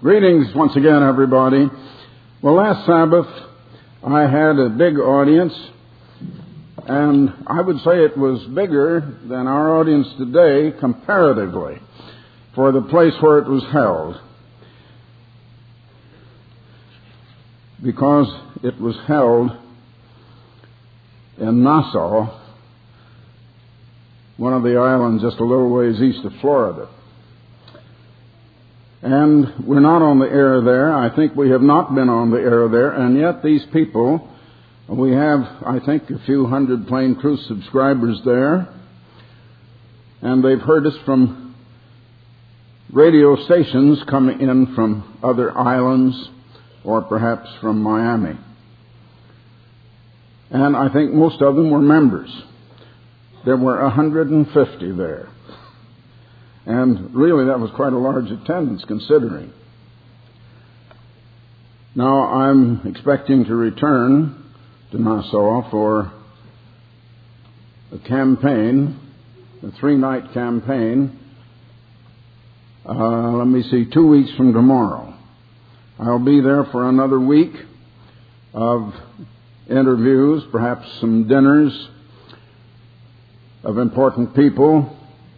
Greetings once again, everybody. Well, last Sabbath I had a big audience, and I would say it was bigger than our audience today comparatively for the place where it was held, because it was held in Nassau, one of the islands just a little ways east of Florida. And we're not on the air there. I think we have not been on the air there. And yet these people, we have, I think, a few hundred Plain Truth subscribers there. And they've heard us from radio stations coming in from other islands or perhaps from Miami. And I think most of them were members. There were 150 there. And really, that was quite a large attendance, considering. Now, I'm expecting to return to Nassau for a campaign, a 3-night campaign, 2 weeks from tomorrow. I'll be there for another week of interviews, perhaps some dinners of important people,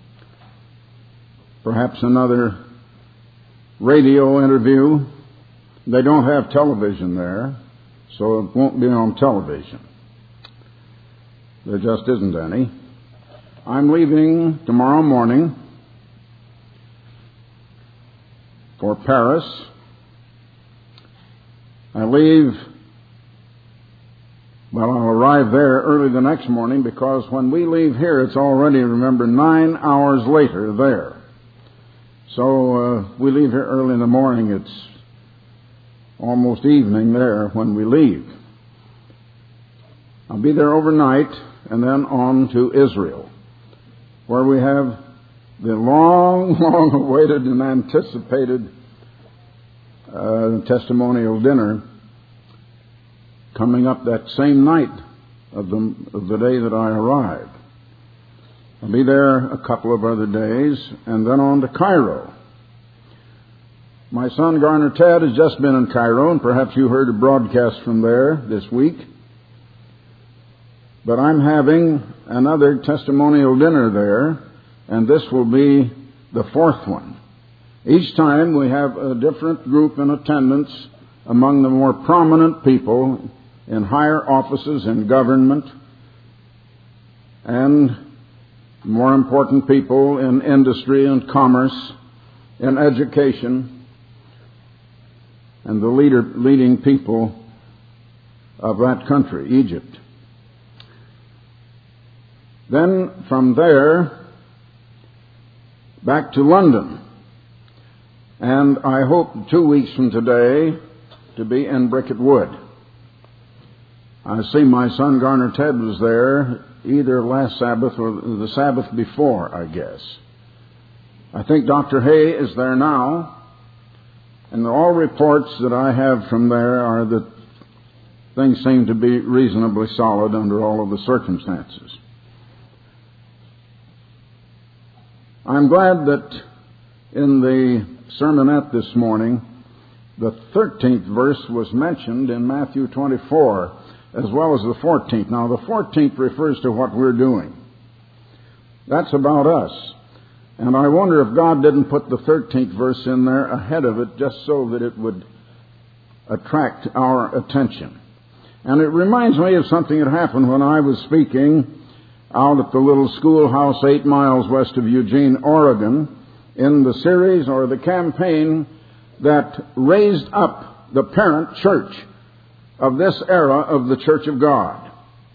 perhaps another radio interview. They don't have television there, so it won't be on television. There just isn't any. I'm leaving tomorrow morning for Paris. I'll arrive there early the next morning, because when we leave here, it's already, remember, 9 hours later there. So we leave here early in the morning. It's almost evening there when we leave. I'll be there overnight and then on to Israel, where we have the long awaited and anticipated testimonial dinner coming up that same night of the day that I arrive. I'll be there a couple of other days, and then on to Cairo. My son Garner Ted has just been in Cairo, and perhaps you heard a broadcast from there this week. But I'm having another testimonial dinner there, and this will be the 4th one. Each time we have a different group in attendance among the more prominent people in higher offices in government, and more important people in industry and commerce, in education, and the leading people of that country, Egypt. Then from there, back to London. And I hope 2 weeks from today to be in Bricket Wood. I see my son Garner Ted was there either last Sabbath or the Sabbath before, I guess. I think Dr. Hay is there now, and all reports that I have from there are that things seem to be reasonably solid under all of the circumstances. I'm glad that in the sermonette this morning, the 13th verse was mentioned in Matthew 24, as well as the 14th. Now, the 14th refers to what we're doing. That's about us. And I wonder if God didn't put the 13th verse in there ahead of it just so that it would attract our attention. And it reminds me of something that happened when I was speaking out at the little schoolhouse 8 miles west of Eugene, Oregon, in the series or the campaign that raised up the parent church of this era of the Church of God.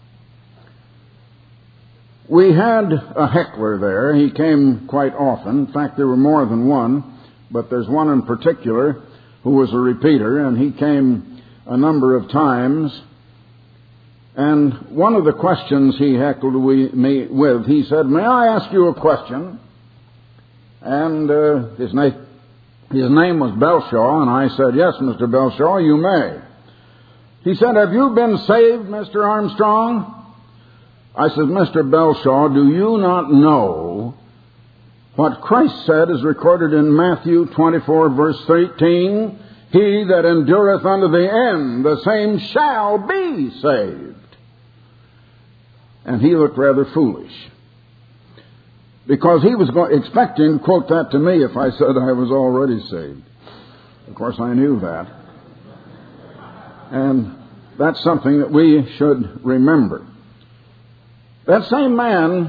We had a heckler there. He came quite often. In fact, there were more than one, but there's one in particular who was a repeater, and he came a number of times. And one of the questions he heckled me with, he said, "May I ask you a question?" And his name was Belshaw, and I said, "Yes, Mr. Belshaw, you may." He said, "Have you been saved, Mr. Armstrong?" I said, "Mr. Belshaw, do you not know What Christ said is recorded in Matthew 24, verse 13. He that endureth unto the end, the same shall be saved. And he looked rather foolish, because he was expecting to quote that to me if I said I was already saved. Of course, I knew that. And that's something that we should remember. That same man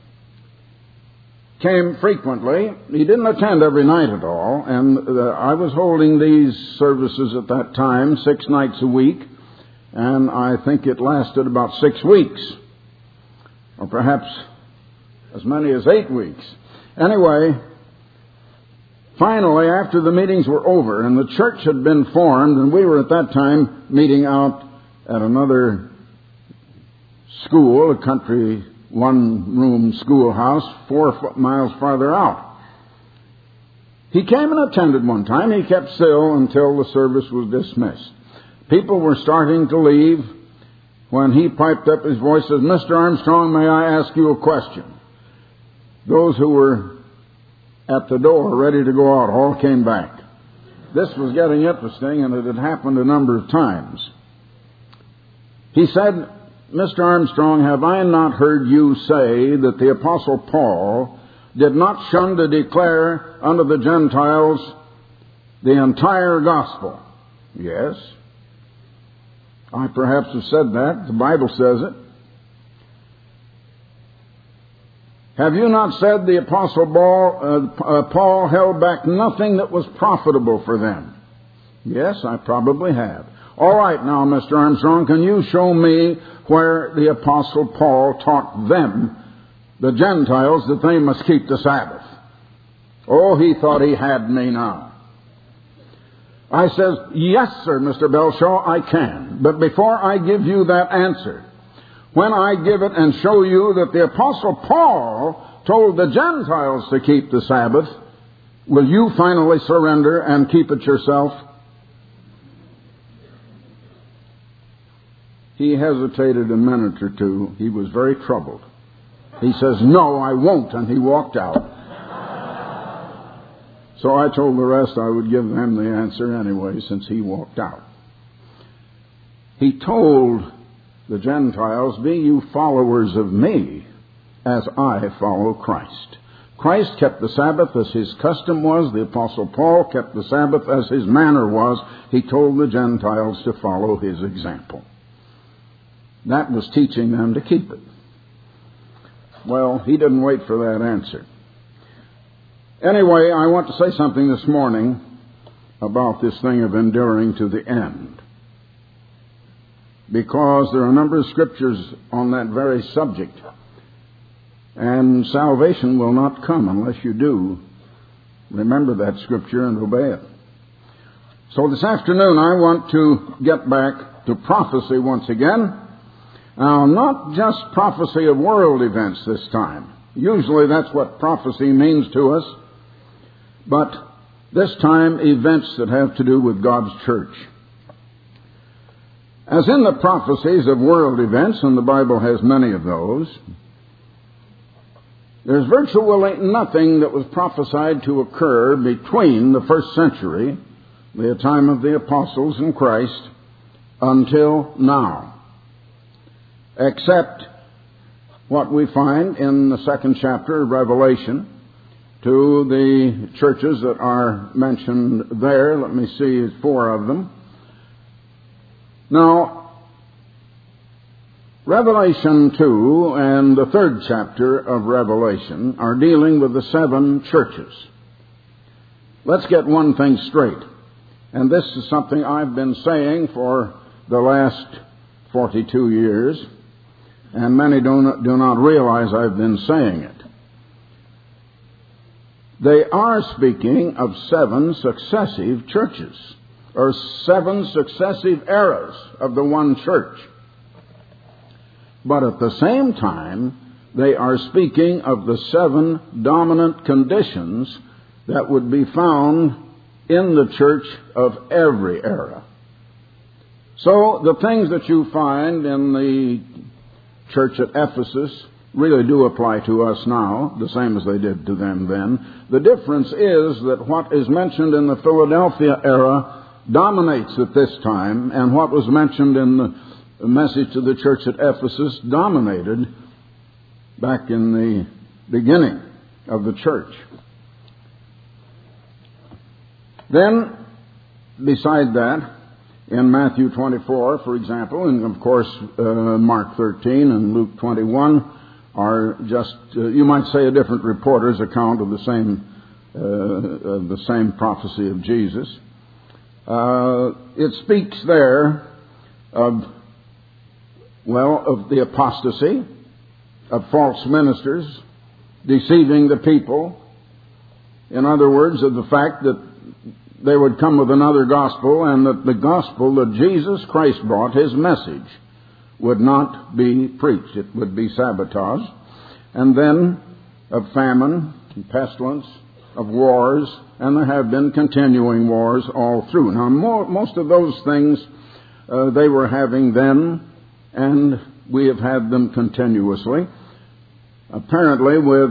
came frequently. He didn't attend every night at all. And I was holding these services at that time 6 nights a week. And I think it lasted about 6 weeks. Or perhaps as many as 8 weeks. Anyway, finally, after the meetings were over and the church had been formed, and we were at that time meeting out at another school, a country one-room schoolhouse 4 miles farther out. He came and attended one time. He kept still until the service was dismissed. People were starting to leave when he piped up his voice and said, "Mr. Armstrong, may I ask you a question?" Those who were at the door ready to go out all came back. This was getting interesting, and it had happened a number of times. He said, "Mr. Armstrong, have I not heard you say that the Apostle Paul did not shun to declare unto the Gentiles the entire gospel?" "Yes. I perhaps have said that. The Bible says it." "Have you not said the Apostle Paul held back nothing that was profitable for them?" "Yes, I probably have." "All right, now, Mr. Armstrong, can you show me where the Apostle Paul taught them, the Gentiles, that they must keep the Sabbath?" Oh, he thought he had me now. I says, "Yes, sir, Mr. Belshaw, I can. But before I give you that answer, when I give it and show you that the Apostle Paul told the Gentiles to keep the Sabbath, will you finally surrender and keep it yourself?" He hesitated a minute or two. He was very troubled. He says, "No, I won't," and he walked out. So I told the rest I would give them the answer anyway, since he walked out. He told the Gentiles, "Be you followers of me as I follow Christ." Christ kept the Sabbath as his custom was. The Apostle Paul kept the Sabbath as his manner was. He told the Gentiles to follow his example. That was teaching them to keep it. Well, he didn't wait for that answer. Anyway, I want to say something this morning about this thing of enduring to the end, because there are a number of scriptures on that very subject, and salvation will not come unless you do remember that scripture and obey it. So this afternoon I want to get back to prophecy once again. Now, not just prophecy of world events this time. Usually that's what prophecy means to us. But this time, events that have to do with God's church. As in the prophecies of world events, and the Bible has many of those, there's virtually nothing that was prophesied to occur between the first century, the time of the apostles and Christ, until now, except what we find in the 2nd chapter of Revelation to the churches that are mentioned there. Let me see, 4 of them. Now, Revelation 2 and the 3rd chapter of Revelation are dealing with the 7 churches. Let's get one thing straight. And this is something I've been saying for the last 42 years, and many do not realize I've been saying it. They are speaking of 7 successive churches, or 7 successive eras of the one church. But at the same time, they are speaking of the 7 dominant conditions that would be found in the church of every era. So the things that you find in the church at Ephesus, really do apply to us now, the same as they did to them then. The difference is that what is mentioned in the Philadelphia era dominates at this time, and what was mentioned in the message to the church at Ephesus dominated back in the beginning of the church. Then, beside that, in Matthew 24, for example, and of course Mark 13 and Luke 21 are just, you might say, a different reporter's account of the same prophecy of Jesus. It speaks there of the apostasy, of false ministers deceiving the people. In other words, of the fact that they would come with another gospel, and that the gospel that Jesus Christ brought, His message, would not be preached. It would be sabotaged. And then of famine and pestilence, of wars, and there have been continuing wars all through. Now, most of those things they were having then, and we have had them continuously. Apparently with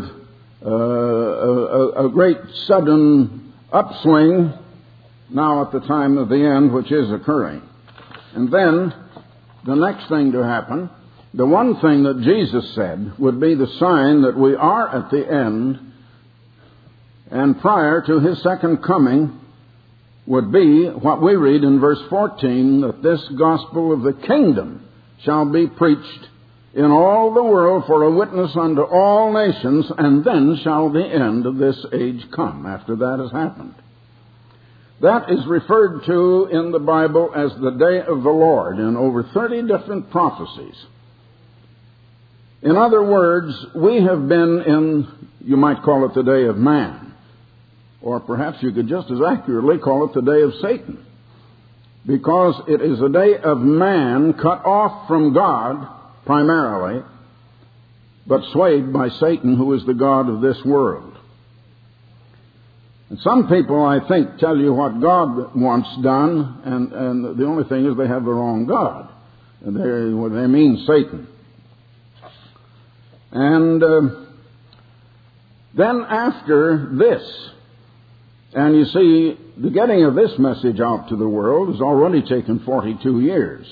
a great sudden upswing now at the time of the end, which is occurring. And then the next thing to happen, the one thing that Jesus said would be the sign that we are at the end, and prior to His second coming would be what we read in verse 14, that this gospel of the kingdom shall be preached in all the world for a witness unto all nations, and then shall the end of this age come, after that has happened. That is referred to in the Bible as the day of the Lord in over 30 different prophecies. In other words, we have been in, you might call it the day of man, or perhaps you could just as accurately call it the day of Satan, because it is a day of man cut off from God primarily, but swayed by Satan, who is the god of this world. And some people, I think, tell you what God wants done, and the only thing is they have the wrong God. And they mean Satan. And then after this, and you see, the getting of this message out to the world has already taken 42 years.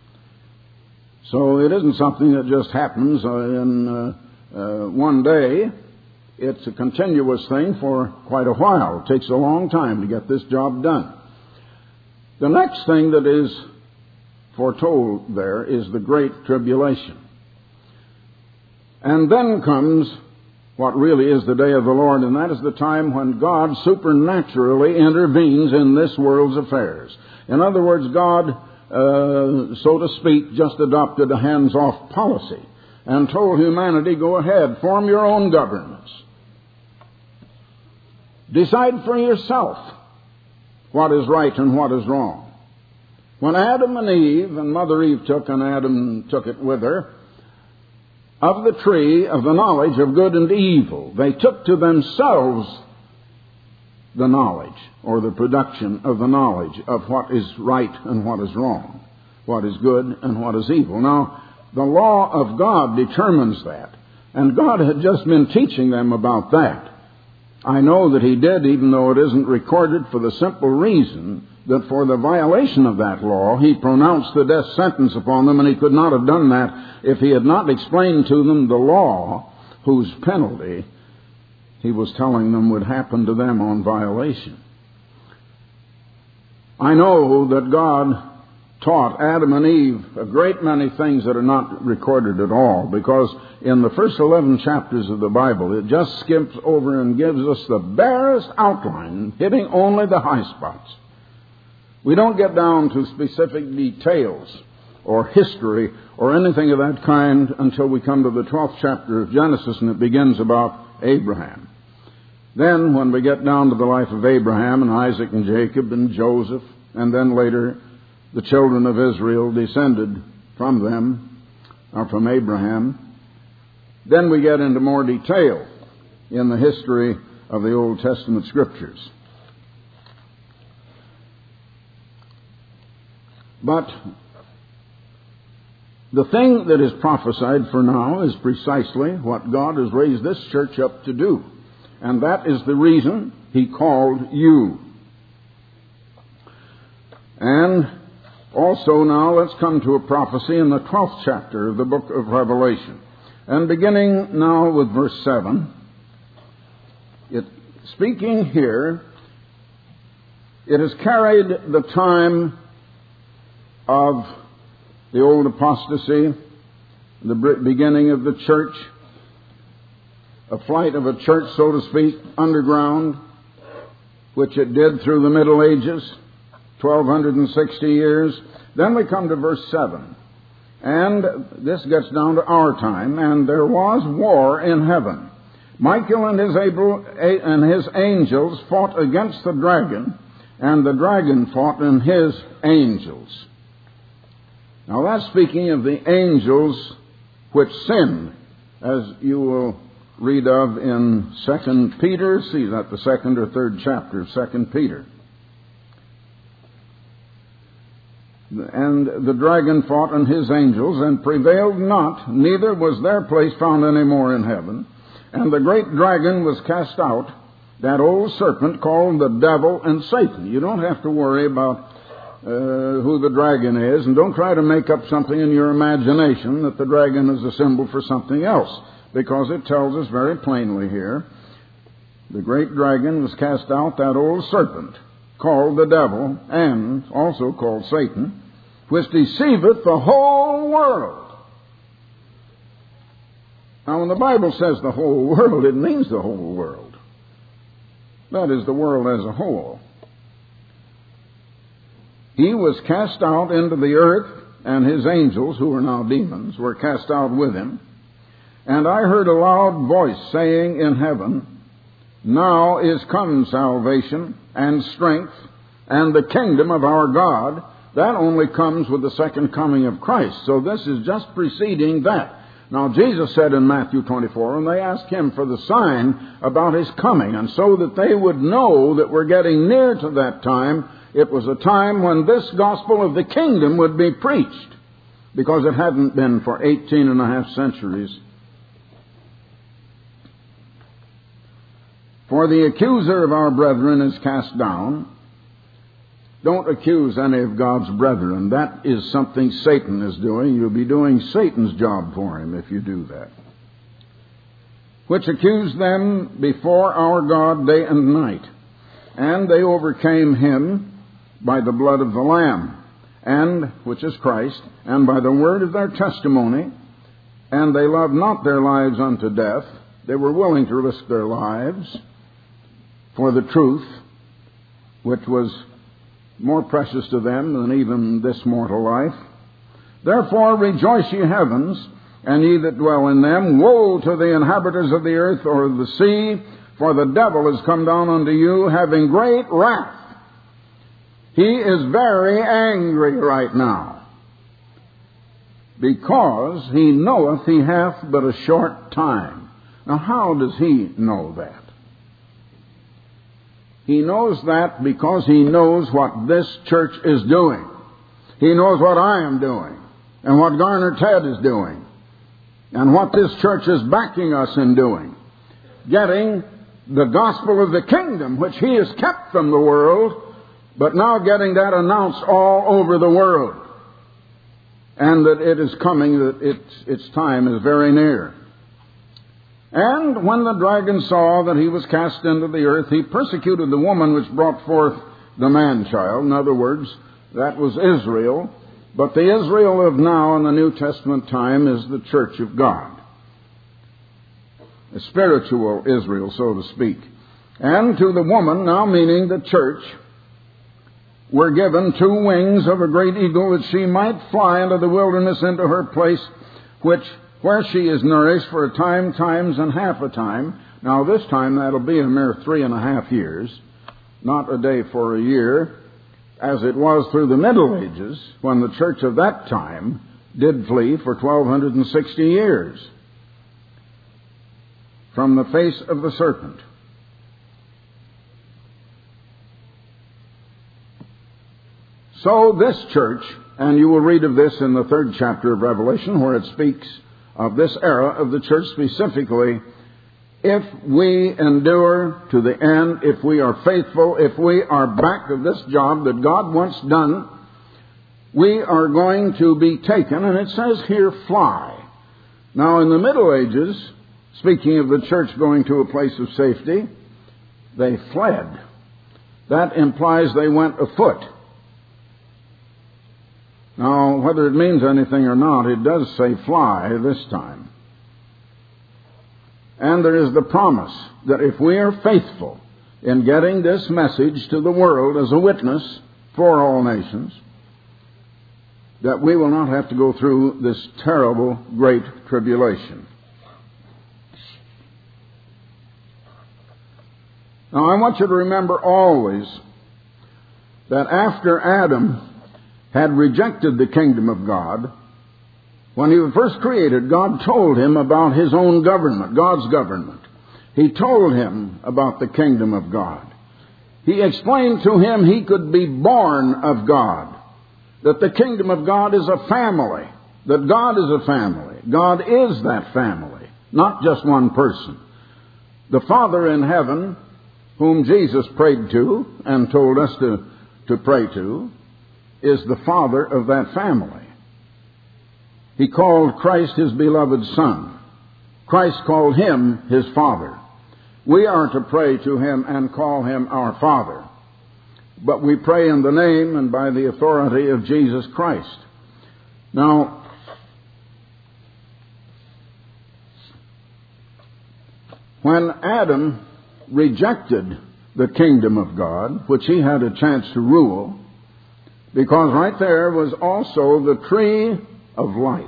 So it isn't something that just happens in one day. It's a continuous thing for quite a while. It takes a long time to get this job done. The next thing that is foretold there is the Great Tribulation. And then comes what really is the day of the Lord, and that is the time when God supernaturally intervenes in this world's affairs. In other words, God, so to speak, just adopted a hands-off policy and told humanity, go ahead, form your own governments. Decide for yourself what is right and what is wrong. When Adam and Eve, and Mother Eve took, and Adam took it with her, of the tree of the knowledge of good and evil, they took to themselves the knowledge, or the production of the knowledge of what is right and what is wrong, what is good and what is evil. Now, the law of God determines that, and God had just been teaching them about that. I know that He did, even though it isn't recorded, for the simple reason that for the violation of that law, He pronounced the death sentence upon them, and He could not have done that if He had not explained to them the law whose penalty He was telling them would happen to them on violation. I know that God taught Adam and Eve a great many things that are not recorded at all, because in the first 11 chapters of the Bible, it just skips over and gives us the barest outline, hitting only the high spots. We don't get down to specific details or history or anything of that kind until we come to the 12th chapter of Genesis, and it begins about Abraham. Then, when we get down to the life of Abraham and Isaac and Jacob and Joseph, and then later the children of Israel descended from them, or from Abraham, then we get into more detail in the history of the Old Testament Scriptures. But The thing that is prophesied for now is precisely what God has raised this church up to do. And that is the reason He called you. And also now let's come to a prophecy in the 12th chapter of the book of Revelation. And beginning now with verse 7, speaking here, it has carried the time of the old apostasy, the beginning of the church, a flight of a church, so to speak, underground, which it did through the Middle Ages, 1260 years. Then we come to verse 7. And this gets down to our time. And there was war in heaven. Michael and his angels fought against the dragon, and the dragon fought and his angels. Now that's speaking of the angels which sinned, as you will read of in 2 Peter. See that, the 2nd or 3rd chapter of 2 Peter. And the dragon fought and his angels, and prevailed not, neither was their place found any more in heaven. And the great dragon was cast out, that old serpent called the devil and Satan. You don't have to worry about who the dragon is, and don't try to make up something in your imagination that the dragon is a symbol for something else, because it tells us very plainly here, the great dragon was cast out, that old serpent called the devil, and also called Satan, which deceiveth the whole world. Now, when the Bible says the whole world, it means the whole world. That is, the world as a whole. He was cast out into the earth, and his angels, who are now demons, were cast out with him. And I heard a loud voice saying in heaven, Now is come salvation and strength and the kingdom of our God. That only comes with the second coming of Christ. So this is just preceding that. Now Jesus said in Matthew 24, and they asked him for the sign about his coming, and so that they would know that we're getting near to that time, it was a time when this gospel of the kingdom would be preached, because it hadn't been for 18 and a half centuries. For the accuser of our brethren is cast down. Don't accuse any of God's brethren. That is something Satan is doing. You'll be doing Satan's job for him if you do that. Which accused them before our God day and night. And they overcame him by the blood of the Lamb, and which is Christ, and by the word of their testimony. And they loved not their lives unto death. They were willing to risk their lives for the truth, which was more precious to them than even this mortal life. Therefore rejoice, ye heavens, and ye that dwell in them. Woe to the inhabitants of the earth or the sea, for the devil is come down unto you, having great wrath. He is very angry right now, because he knoweth he hath but a short time. Now how does he know that? He knows that because he knows what this church is doing. He knows what I am doing, and what Garner Ted is doing, and what this church is backing us in doing. Getting the gospel of the kingdom, which he has kept from the world, but now getting that announced all over the world. And that it is coming, that its time is very near. And when the dragon saw that he was cast into the earth, he persecuted the woman which brought forth the man-child. In other words, that was Israel. But the Israel of now in the New Testament time is the church of God. A spiritual Israel, so to speak. And to the woman, now meaning the church, were given 2 wings of a great eagle, that she might fly into the wilderness, into her place, where she is nourished for a time, times, and half a time. Now this time that'll be a mere 3.5 years, not a day for a year, as it was through the Middle Ages, when the church of that time did flee for 1260 years from the face of the serpent. So this church, and you will read of this in the 3rd chapter of Revelation, where it speaks of this era of the church specifically, if we endure to the end, if we are faithful, if we are back of this job that God wants done, we are going to be taken, and it says here, fly. Now, in the Middle Ages, speaking of the church going to a place of safety, they fled. That implies they went afoot. Now, whether it means anything or not, it does say fly this time. And there is the promise that if we are faithful in getting this message to the world as a witness for all nations, that we will not have to go through this terrible, great tribulation. Now, I want you to remember always that after Adam had rejected the kingdom of God, when he was first created, God told him about his own government, God's government. He told him about the kingdom of God. He explained to him he could be born of God, that the kingdom of God is a family, that God is a family. God is that family, not just one person. The Father in heaven, whom Jesus prayed to and told us to pray to, is the Father of that family. He called Christ his beloved Son. Christ called him his Father. We are to pray to him and call him our Father. But we pray in the name and by the authority of Jesus Christ. Now, when Adam rejected the kingdom of God, which he had a chance to rule, because right there was also the tree of life.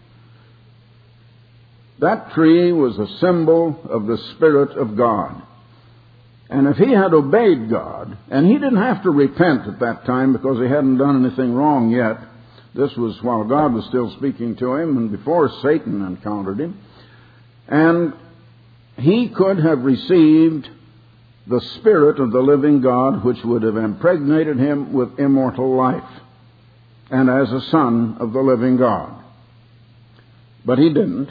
That tree was a symbol of the Spirit of God. And if he had obeyed God, and he didn't have to repent at that time because he hadn't done anything wrong yet, this was while God was still speaking to him and before Satan encountered him, and he could have received the Spirit of the living God, which would have impregnated him with immortal life, and as a son of the living God. But he didn't.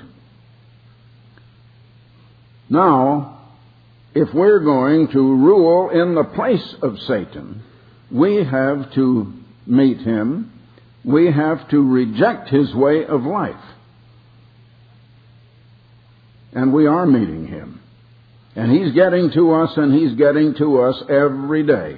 Now, if we're going to rule in the place of Satan, we have to meet him. We have to reject his way of life. And we are meeting him. And he's getting to us, and he's getting to us every day.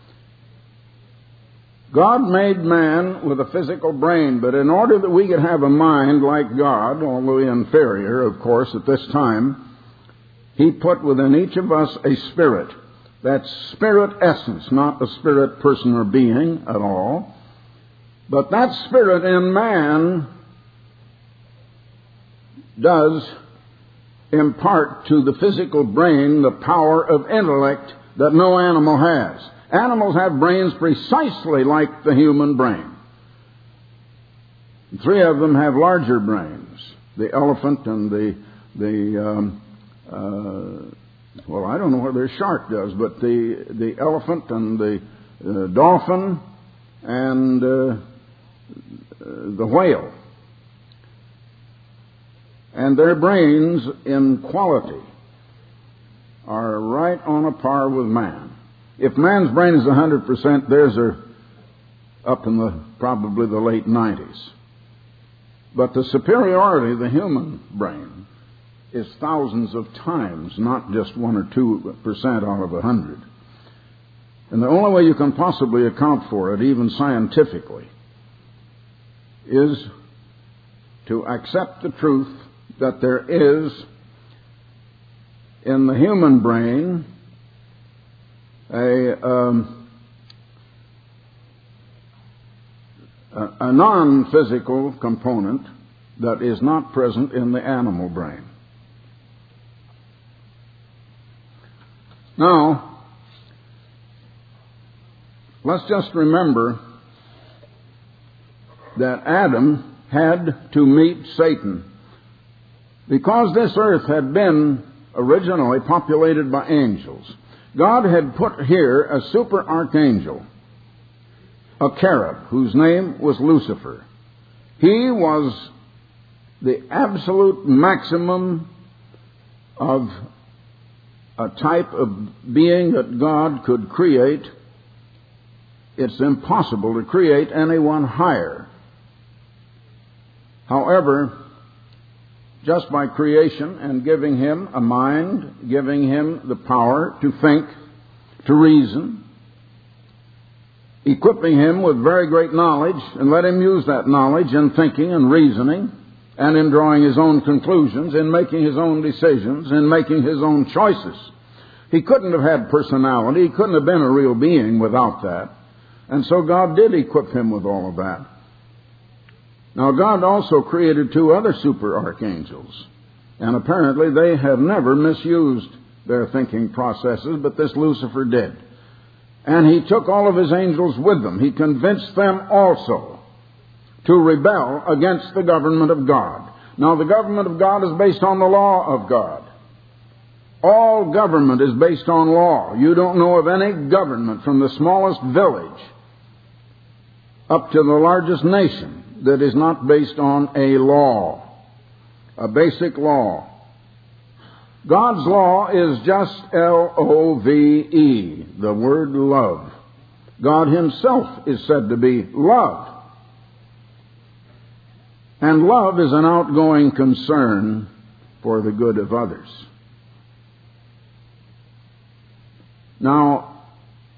God made man with a physical brain, but in order that we could have a mind like God, although inferior, of course, at this time, he put within each of us a spirit. That's spirit essence, not a spirit person or being at all. But that spirit in man does impart to the physical brain the power of intellect that no animal has. Animals have brains precisely like the human brain. 3 of them have larger brains. The elephant and well, I don't know whether a shark does, but the elephant and the dolphin and the whale. And their brains in quality are right on a par with man. If man's brain is 100%, theirs are up in probably the late 90s. But the superiority of the human brain is thousands of times, not just 1 or 2% out of 100. And the only way you can possibly account for it, even scientifically, is to accept the truth that there is in the human brain a non-physical component that is not present in the animal brain. Now, let's just remember that Adam had to meet Satan because this earth had been originally populated by angels. God had put here a super archangel a cherub whose name was Lucifer. He was the absolute maximum of a type of being that God could create. It's impossible to create anyone higher. However, just by creation and giving him a mind, giving him the power to think, to reason, equipping him with very great knowledge, and let him use that knowledge in thinking and reasoning, and in drawing his own conclusions, in making his own decisions, in making his own choices. He couldn't have had personality. He couldn't have been a real being without that. And so God did equip him with all of that. Now, God also created 2 other super archangels, and apparently they have never misused their thinking processes, but this Lucifer did. And he took all of his angels with them. He convinced them also to rebel against the government of God. Now, the government of God is based on the law of God. All government is based on law. You don't know of any government, from the smallest village up to the largest nation, that is not based on a law, a basic law. God's law is just L-O-V-E, the word love. God himself is said to be love. And love is an outgoing concern for the good of others. Now,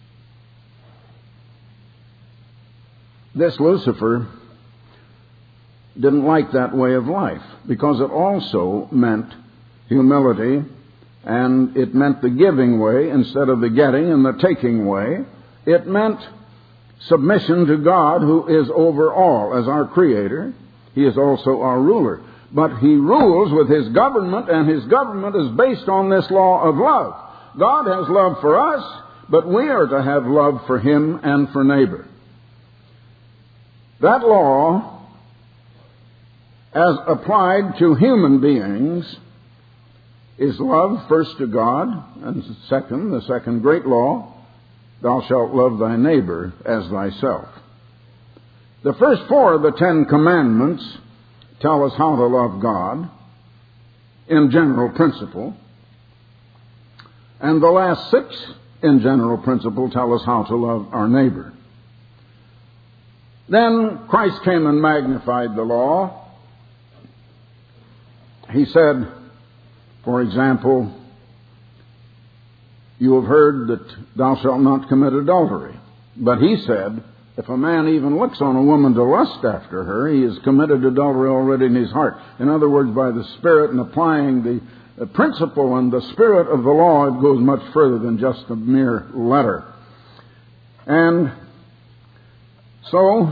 this Lucifer didn't like that way of life, because it also meant humility, and it meant the giving way instead of the getting and the taking way. It meant submission to God, who is over all. As our Creator, He is also our ruler. But He rules with His government, and His government is based on this law of love. God has love for us, but we are to have love for Him and for neighbor. That law, as applied to human beings, is love first to God, and second, the second great law, thou shalt love thy neighbor as thyself. The first 4 of the 10 commandments tell us how to love God in general principle, and the last 6 in general principle tell us how to love our neighbor. Then Christ came and magnified the law. He said, for example, you have heard that thou shalt not commit adultery. But he said, if a man even looks on a woman to lust after her, he has committed adultery already in his heart. In other words, by the Spirit and applying the principle and the spirit of the law, it goes much further than just a mere letter. And so,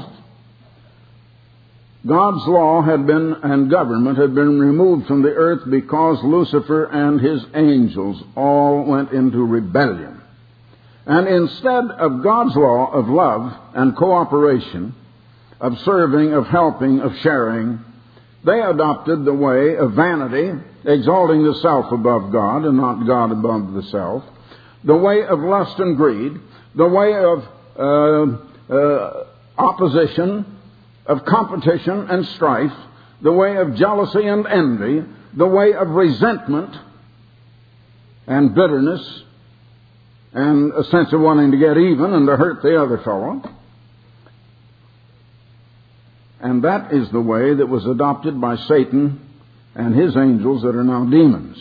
God's law and government had been removed from the earth because Lucifer and his angels all went into rebellion. And instead of God's law of love and cooperation, of serving, of helping, of sharing, they adopted the way of vanity, exalting the self above God and not God above the self, the way of lust and greed, the way of opposition, of competition and strife, the way of jealousy and envy, the way of resentment and bitterness, and a sense of wanting to get even and to hurt the other fellow. And that is the way that was adopted by Satan and his angels that are now demons.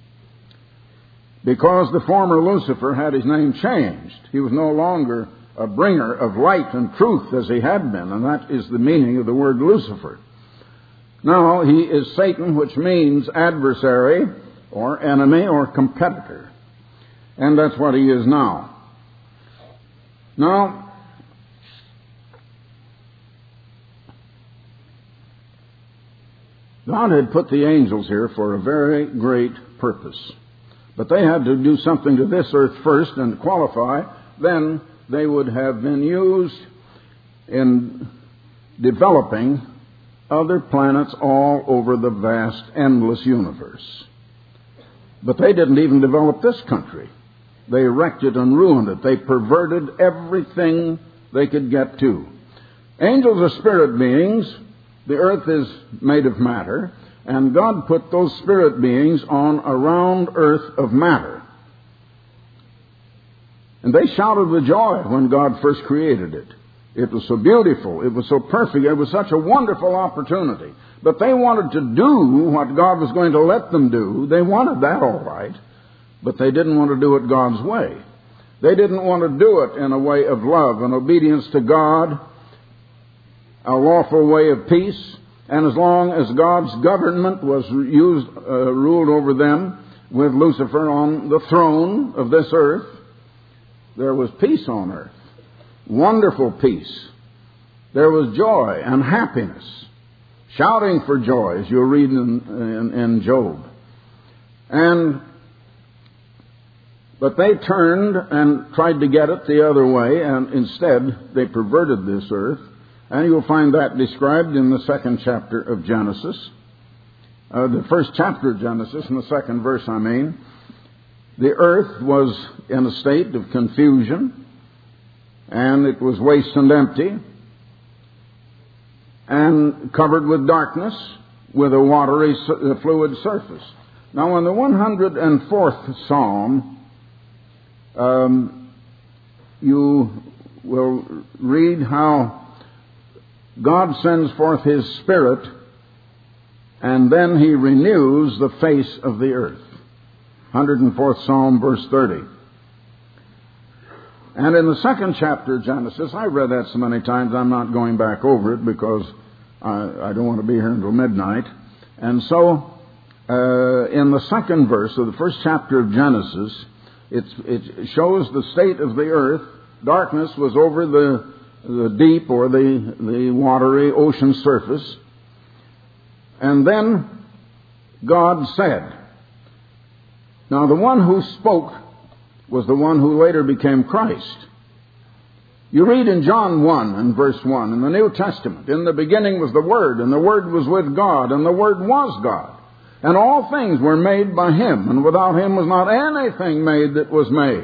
Because the former Lucifer had his name changed. He was no longer a bringer of light and truth as he had been, and that is the meaning of the word Lucifer. Now he is Satan, which means adversary or enemy or competitor. And that's what he is now. Now, God had put the angels here for a very great purpose. But they had to do something to this earth first and qualify. Then they would have been used in developing other planets all over the vast, endless universe. But they didn't even develop this country. They wrecked it and ruined it. They perverted everything they could get to. Angels are spirit beings. The earth is made of matter, and God put those spirit beings on a round earth of matter. And they shouted with joy when God first created it. It was so beautiful. It was so perfect. It was such a wonderful opportunity. But they wanted to do what God was going to let them do. They wanted that all right. But they didn't want to do it God's way. They didn't want to do it in a way of love and obedience to God, a lawful way of peace. And as long as God's government was ruled over them with Lucifer on the throne of this earth, there was peace on earth. Wonderful peace. There was joy and happiness. Shouting for joy, as you'll read in Job. But they turned and tried to get it the other way, and instead they perverted this earth. And you'll find that described in the second chapter of Genesis. The first chapter of Genesis, in the second verse, I mean. The earth was in a state of confusion, and it was waste and empty, and covered with darkness, with a watery fluid surface. Now, in the 104th Psalm, you will read how God sends forth His Spirit, and then He renews the face of the earth. 104th Psalm, verse 30. And in the second chapter of Genesis, I read that so many times I'm not going back over it because I don't want to be here until midnight. And so, in the second verse of the first chapter of Genesis, it shows the state of the earth. Darkness was over the deep or the watery ocean surface. And then God said. Now, the one who spoke was the one who later became Christ. You read in John 1 and verse 1 in the New Testament, in the beginning was the Word, and the Word was with God, and the Word was God. And all things were made by Him, and without Him was not anything made that was made.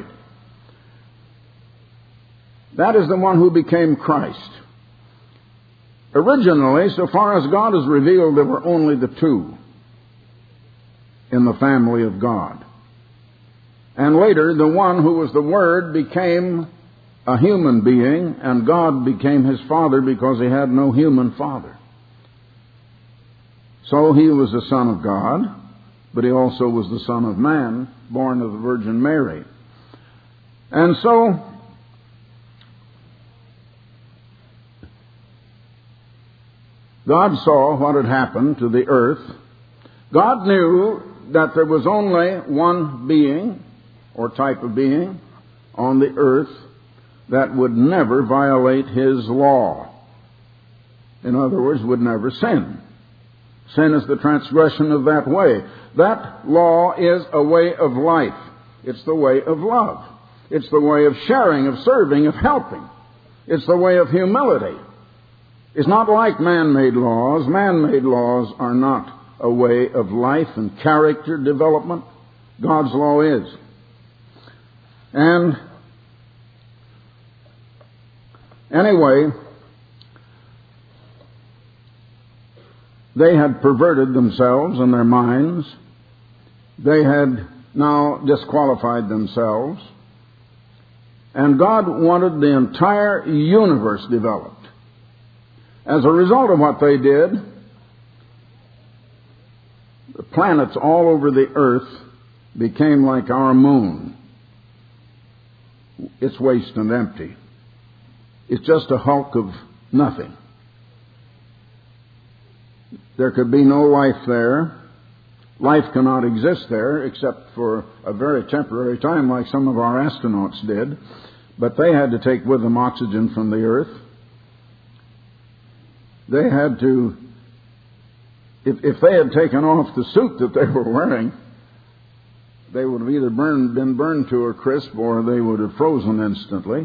That is the one who became Christ. Originally, so far as God is revealed, there were only the two in the family of God. And later, the one who was the Word became a human being, and God became His Father because He had no human father. So He was the Son of God, but He also was the Son of Man, born of the Virgin Mary. And so, God saw what had happened to the earth. God knew that there was only one being, or type of being, on the earth that would never violate His law. In other words, would never sin. Sin is the transgression of that way. That law is a way of life. It's the way of love. It's the way of sharing, of serving, of helping. It's the way of humility. It's not like man-made laws. Man-made laws are not a way of life and character development. God's law is. And anyway, they had perverted themselves and their minds. They had now disqualified themselves. And God wanted the entire universe developed. As a result of what they did, the planets all over the earth became like our moon. It's waste and empty. It's just a hulk of nothing. There could be no life there. Life cannot exist there except for a very temporary time, like some of our astronauts did. But they had to take with them oxygen from the earth. They had to, if they had taken off the suit that they were wearing, they would have either been burned to a crisp or they would have frozen instantly.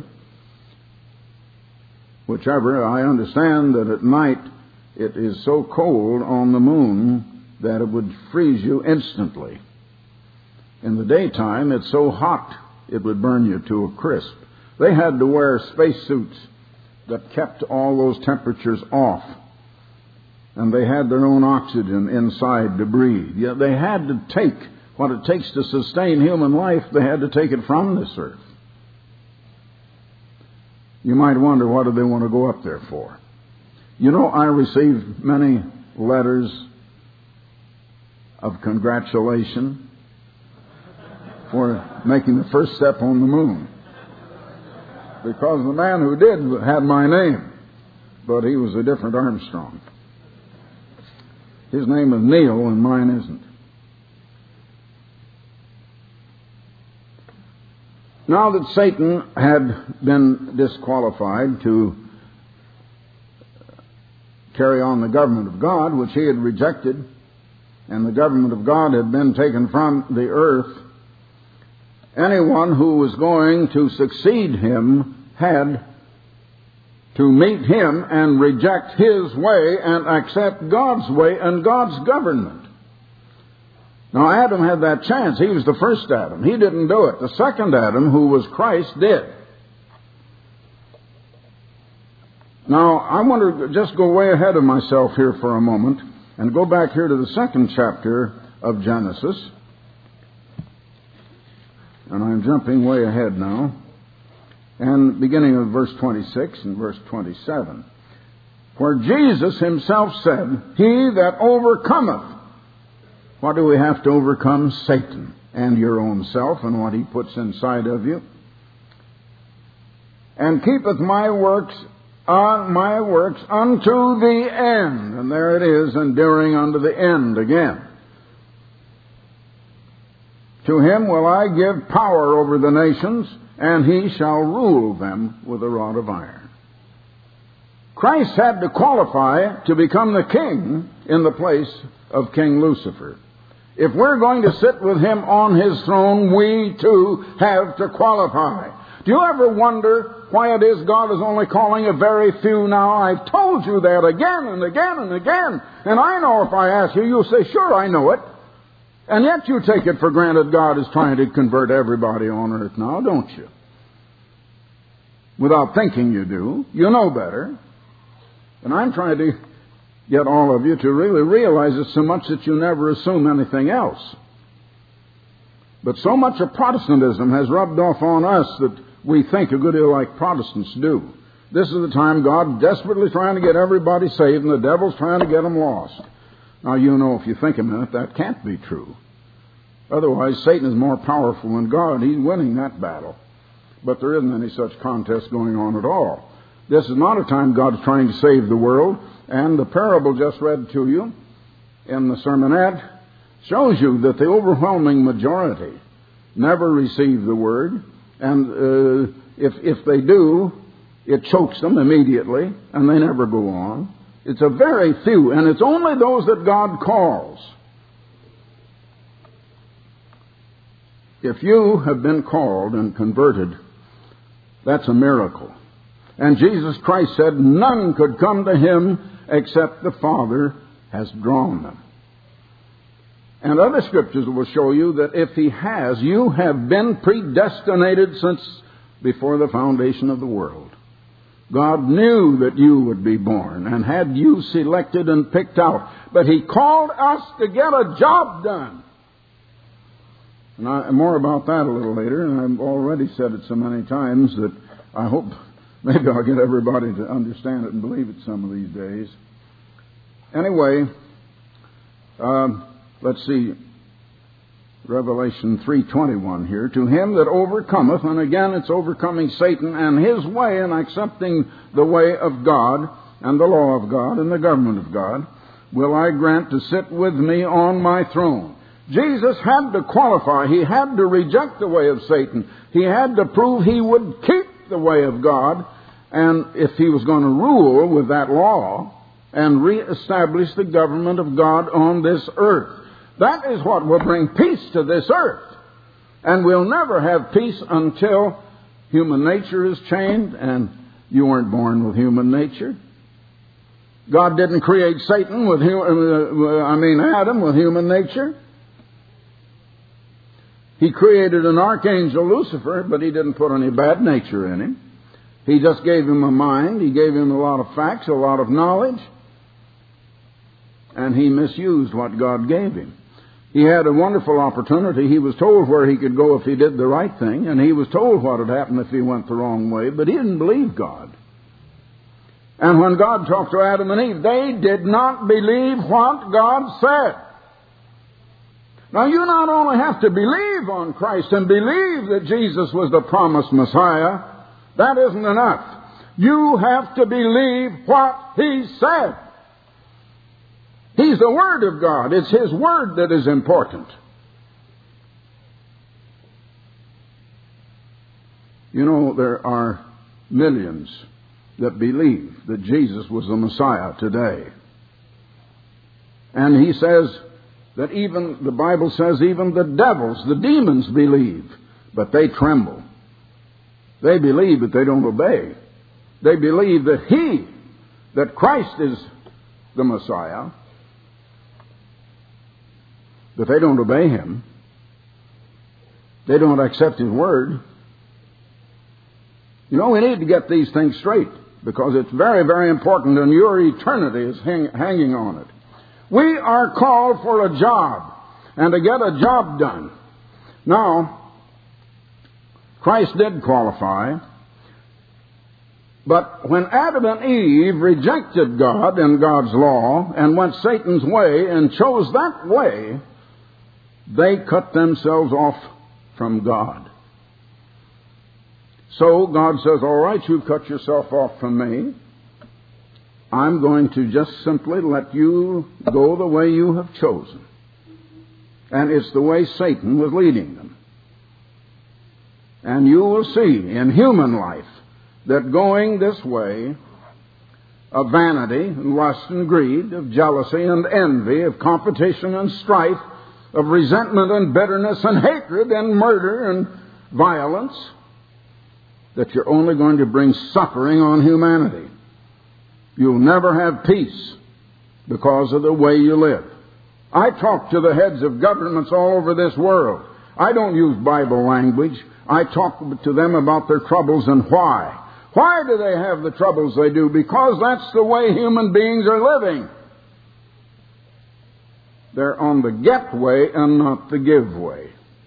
Whichever, I understand that at night it is so cold on the moon that it would freeze you instantly. In the daytime, it's so hot it would burn you to a crisp. They had to wear space suits that kept all those temperatures off. And they had their own oxygen inside to breathe. Yeah, they had to take what it takes to sustain human life. They had to take it from this earth. You might wonder, what do they want to go up there for? You know, I received many letters of congratulation for making the first step on the moon. Because the man who did had my name, but he was a different Armstrong. His name is Neil and mine isn't. Now that Satan had been disqualified to carry on the government of God, which he had rejected, and the government of God had been taken from the earth, anyone who was going to succeed him had to meet him and reject his way and accept God's way and God's government. Now, Adam had that chance. He was the first Adam. He didn't do it. The second Adam, who was Christ, did. Now, I want to just go way ahead of myself here for a moment and go back here to the second chapter of Genesis. And I'm jumping way ahead now. And beginning of verse 26 and verse 27, where Jesus himself said, "He that overcometh," what do we have to overcome? Satan and your own self and what he puts inside of you. "And keepeth my works unto the end." And there it is, enduring unto the end again. "To him will I give power over the nations, and he shall rule them with a rod of iron." Christ had to qualify to become the king in the place of King Lucifer. If we're going to sit with him on his throne, we too have to qualify. Do you ever wonder why it is God is only calling a very few now? I've told you that again and again and again. And I know if I ask you, you'll say, "Sure, I know it." And yet you take it for granted God is trying to convert everybody on earth now, don't you? Without thinking you do. You know better. And I'm trying to get all of you to really realize it so much that you never assume anything else. But so much of Protestantism has rubbed off on us that we think a good deal like Protestants do. This is the time God desperately trying to get everybody saved and the devil's trying to get them lost. Now, you know, if you think a minute, that can't be true. Otherwise, Satan is more powerful than God. He's winning that battle. But there isn't any such contest going on at all. This is not a time God's trying to save the world. And the parable just read to you in the sermonette shows you that the overwhelming majority never receive the word. And if they do, it chokes them immediately, and they never go on. It's a very few, and it's only those that God calls. If you have been called and converted, that's a miracle. And Jesus Christ said none could come to him except the Father has drawn them. And other scriptures will show you that if he has, you have been predestinated since before the foundation of the world. God knew that you would be born and had you selected and picked out. But he called us to get a job done. And more about that a little later. And I've already said it so many times that I hope maybe I'll get everybody to understand it and believe it some of these days. Anyway, let's see, Revelation 3:21 here. "To him that overcometh," and again it's overcoming Satan and his way and accepting the way of God and the law of God and the government of God, "will I grant to sit with me on my throne." Jesus had to qualify. He had to reject the way of Satan. He had to prove he would keep the way of God. And if he was going to rule with that law and reestablish the government of God on this earth, that is what will bring peace to this earth. And we'll never have peace until human nature is changed, and you weren't born with human nature. God didn't create Satan with Adam with human nature. He created an archangel, Lucifer, but he didn't put any bad nature in him. He just gave him a mind. He gave him a lot of facts, a lot of knowledge. And he misused what God gave him. He had a wonderful opportunity. He was told where he could go if he did the right thing, and he was told what would happen if he went the wrong way, but he didn't believe God. And when God talked to Adam and Eve, they did not believe what God said. Now, you not only have to believe on Christ and believe that Jesus was the promised Messiah, that isn't enough. You have to believe what He said. He's the Word of God. It's His Word that is important. You know, there are millions that believe that Jesus was the Messiah today. And He says that even, the Bible says, even the devils, the demons believe, but they tremble. They believe, but they don't obey. They believe that Christ is the Messiah, but they don't obey Him. They don't accept His Word. You know, we need to get these things straight, because it's very, very important, and your eternity is hanging on it. We are called for a job, and to get a job done. Now, Christ did qualify, but when Adam and Eve rejected God and God's law and went Satan's way and chose that way, they cut themselves off from God. So God says, all right, you've cut yourself off from me. I'm going to just simply let you go the way you have chosen. And it's the way Satan was leading them. And you will see in human life that going this way of vanity and lust and greed, of jealousy and envy, of competition and strife, of resentment and bitterness and hatred and murder and violence, that you're only going to bring suffering on humanity. You'll never have peace because of the way you live. I talk to the heads of governments all over this world. I don't use Bible language. I talk to them about their troubles and why. Why do they have the troubles they do? Because that's the way human beings are living. They're on the get way and not the give way.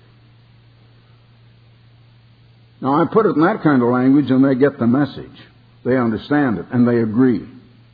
Now, I put it in that kind of language and they get the message. They understand it and they agree.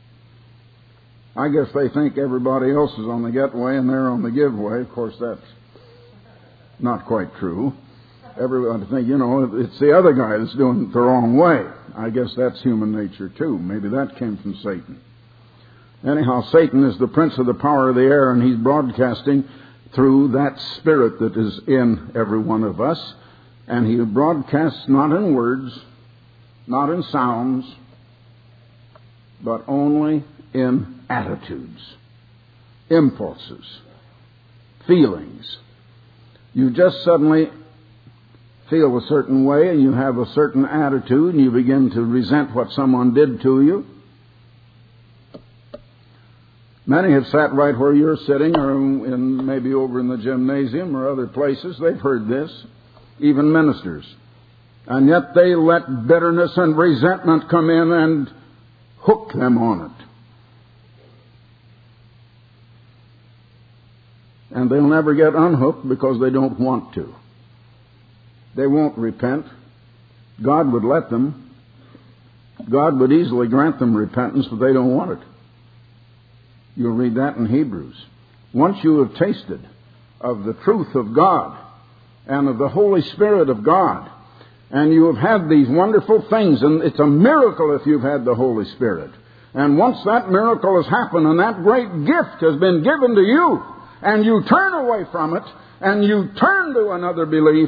I guess they think everybody else is on the get way and they're on the give way. Of course, that's not quite true. Everybody thinks, it's the other guy that's doing it the wrong way. I guess that's human nature too. Maybe that came from Satan. Anyhow, Satan is the prince of the power of the air, and he's broadcasting through that spirit that is in every one of us. And he broadcasts not in words, not in sounds, but only in attitudes, impulses, feelings. You just suddenly feel a certain way, and you have a certain attitude, and you begin to resent what someone did to you. Many have sat right where you're sitting, or maybe over in the gymnasium or other places. They've heard this, even ministers. And yet they let bitterness and resentment come in and hook them on it. And they'll never get unhooked because they don't want to. They won't repent. God would let them. God would easily grant them repentance, but they don't want it. You'll read that in Hebrews. Once you have tasted of the truth of God and of the Holy Spirit of God, and you have had these wonderful things, and it's a miracle if you've had the Holy Spirit. And once that miracle has happened and that great gift has been given to you, and you turn away from it, and you turn to another belief,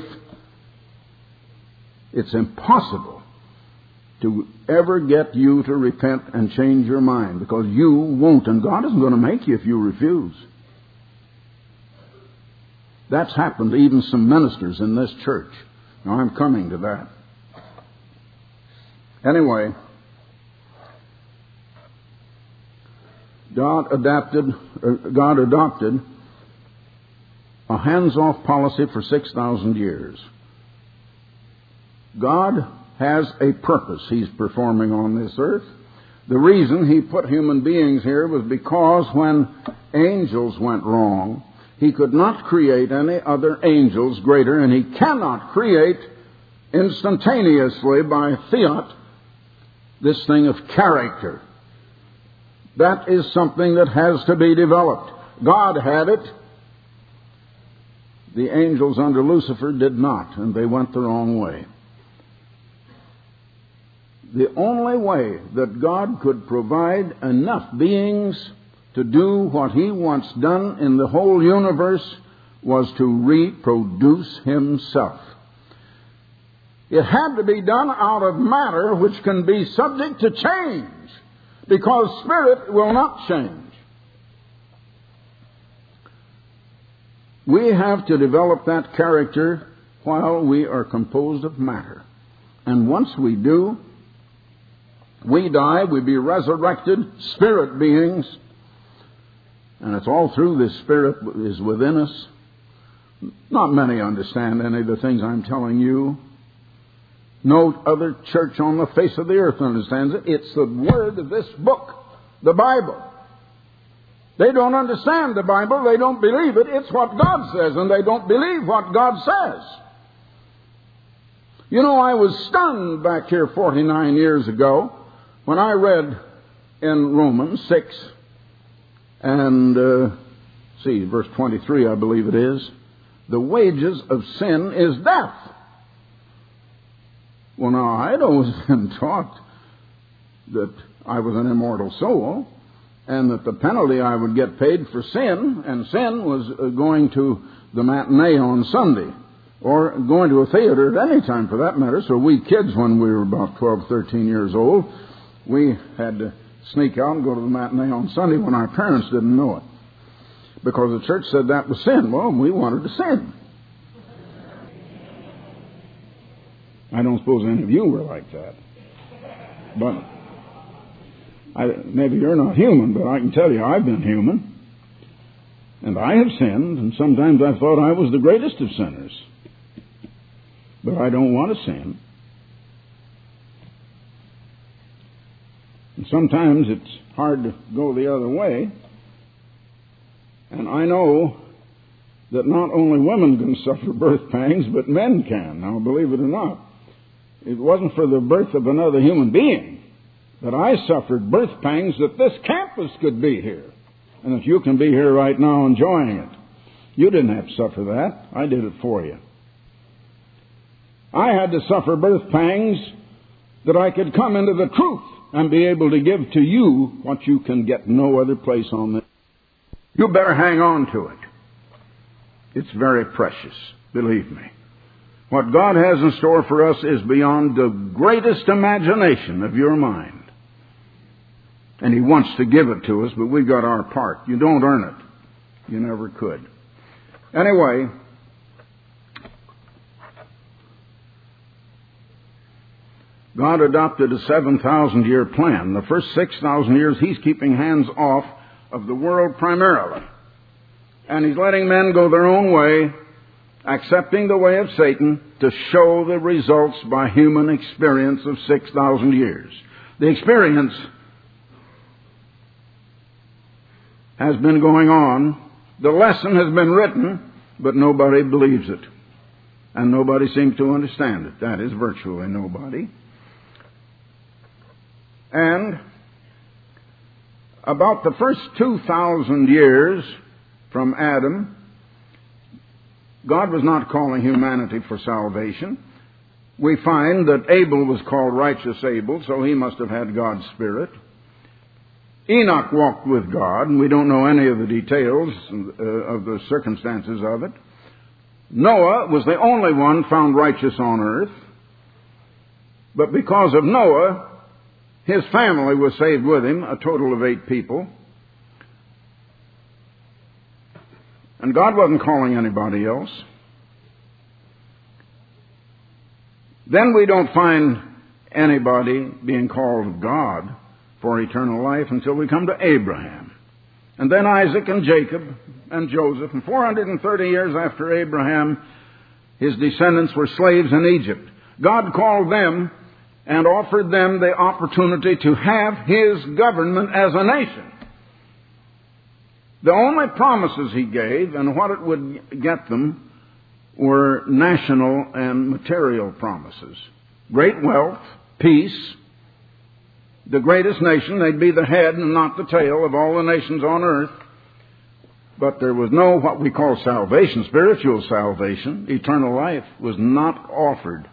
it's impossible to ever get you to repent and change your mind, because you won't, and God isn't going to make you if you refuse. That's happened to even some ministers in this church. Now, I'm coming to that. Anyway, God adopted a hands-off policy for 6,000 years. God has a purpose He's performing on this earth. The reason He put human beings here was because when angels went wrong, He could not create any other angels greater, and He cannot create instantaneously by fiat this thing of character. That is something that has to be developed. God had it. The angels under Lucifer did not, and they went the wrong way. The only way that God could provide enough beings to do what He wants done in the whole universe was to reproduce Himself. It had to be done out of matter which can be subject to change, because spirit will not change. We have to develop that character while we are composed of matter. And once we do, we die, we be resurrected spirit beings, and it's all through this Spirit is within us. Not many understand any of the things I'm telling you. No other church on the face of the earth understands it. It's the word of this book, the Bible. They don't understand the Bible. They don't believe it. It's what God says, and they don't believe what God says. You know, I was stunned back here 49 years ago when I read in Romans 6 and, verse 23, I believe it is, the wages of sin is death. Well, now, I'd always been taught that I was an immortal soul, and that the penalty I would get paid for sin, and sin was going to the matinee on Sunday, or going to a theater at any time for that matter. So we kids, when we were about 12, 13 years old, we had to sneak out and go to the matinee on Sunday when our parents didn't know it, because the church said that was sin. Well, we wanted to sin. I don't suppose any of you were like that. But maybe you're not human, but I can tell you I've been human. And I have sinned, and sometimes I've thought I was the greatest of sinners. But I don't want to sin. And sometimes it's hard to go the other way. And I know that not only women can suffer birth pangs, but men can. Now, believe it or not, it wasn't for the birth of another human being that I suffered birth pangs that this campus could be here. And if you can be here right now enjoying it, you didn't have to suffer that. I did it for you. I had to suffer birth pangs that I could come into the truth and be able to give to you what you can get no other place on this. You better hang on to it. It's very precious, believe me. What God has in store for us is beyond the greatest imagination of your mind. And He wants to give it to us, but we've got our part. You don't earn it. You never could. Anyway, God adopted a 7,000-year plan. The first 6,000 years, He's keeping hands off of the world primarily. And He's letting men go their own way, accepting the way of Satan to show the results by human experience of 6,000 years. The experience has been going on. The lesson has been written, but nobody believes it. And nobody seems to understand it. That is, virtually nobody. And about the first 2,000 years from Adam, God was not calling humanity for salvation. We find that Abel was called righteous Abel, so he must have had God's Spirit. Enoch walked with God, and we don't know any of the details of the circumstances of it. Noah was the only one found righteous on earth. But because of Noah, his family was saved with him, a total of 8 people. And God wasn't calling anybody else. Then we don't find anybody being called of God for eternal life until we come to Abraham. And then Isaac and Jacob and Joseph. And 430 years after Abraham, his descendants were slaves in Egypt. God called them and offered them the opportunity to have His government as a nation. The only promises He gave and what it would get them were national and material promises. Great wealth, peace, the greatest nation. They'd be the head and not the tail of all the nations on earth. But there was no what we call salvation, spiritual salvation. Eternal life was not offered.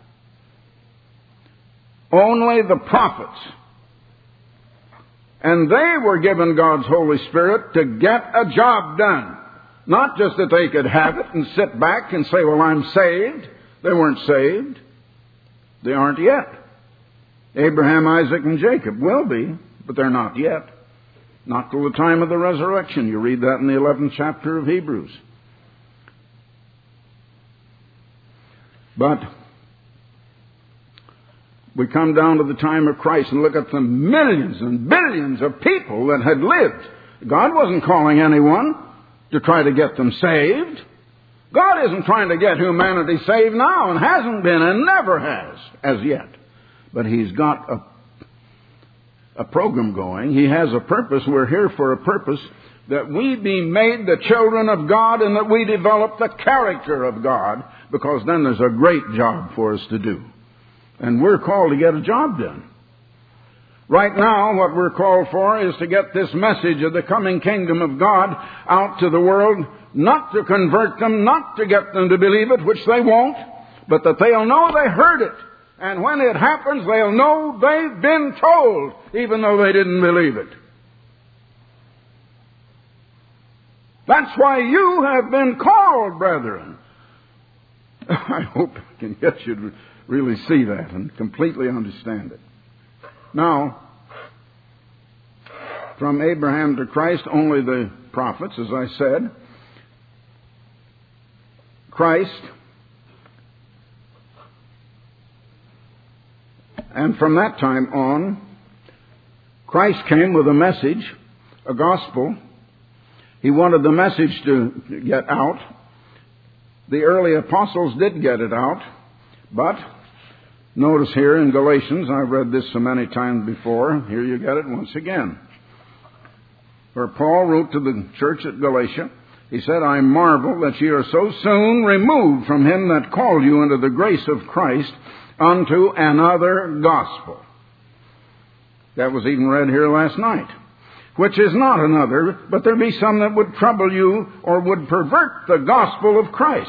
Only the prophets. And they were given God's Holy Spirit to get a job done. Not just that they could have it and sit back and say, well, I'm saved. They weren't saved. They aren't yet. Abraham, Isaac, and Jacob will be, but they're not yet. Not till the time of the resurrection. You read that in the 11th chapter of Hebrews. But we come down to the time of Christ and look at the millions and billions of people that had lived. God wasn't calling anyone to try to get them saved. God isn't trying to get humanity saved now and hasn't been and never has as yet. But He's got a program going. He has a purpose. We're here for a purpose, that we be made the children of God and that we develop the character of God, because then there's a great job for us to do. And we're called to get a job done. Right now, what we're called for is to get this message of the coming kingdom of God out to the world, not to convert them, not to get them to believe it, which they won't, but that they'll know they heard it. And when it happens, they'll know they've been told, even though they didn't believe it. That's why you have been called, brethren. I hope I can get you to really see that and completely understand it. Now, from Abraham to Christ, only the prophets, as I said. Christ. And from that time on, Christ came with a message, a gospel. He wanted the message to get out. The early apostles did get it out. But notice here in Galatians, I've read this so many times before, here you get it once again. Where Paul wrote to the church at Galatia, he said, I marvel that ye are so soon removed from him that called you into the grace of Christ unto another gospel. That was even read here last night. Which is not another, but there be some that would trouble you or would pervert the gospel of Christ.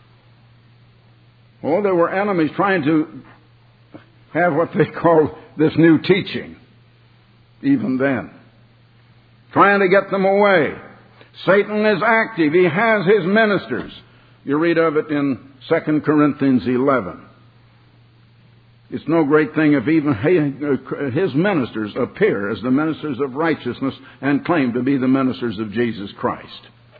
Oh, there were enemies trying to have what they call this new teaching, even then. Trying to get them away. Satan is active. He has his ministers. You read of it in 2 Corinthians 11. It's no great thing if even his ministers appear as the ministers of righteousness and claim to be the ministers of Jesus Christ.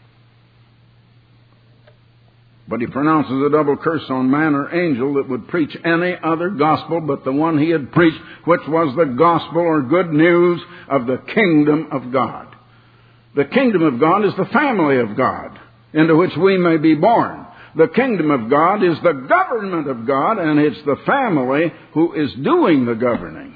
But he pronounces a double curse on man or angel that would preach any other gospel but the one he had preached, which was the gospel or good news of the kingdom of God. The kingdom of God is the family of God, into which we may be born. The kingdom of God is the government of God, and it's the family who is doing the governing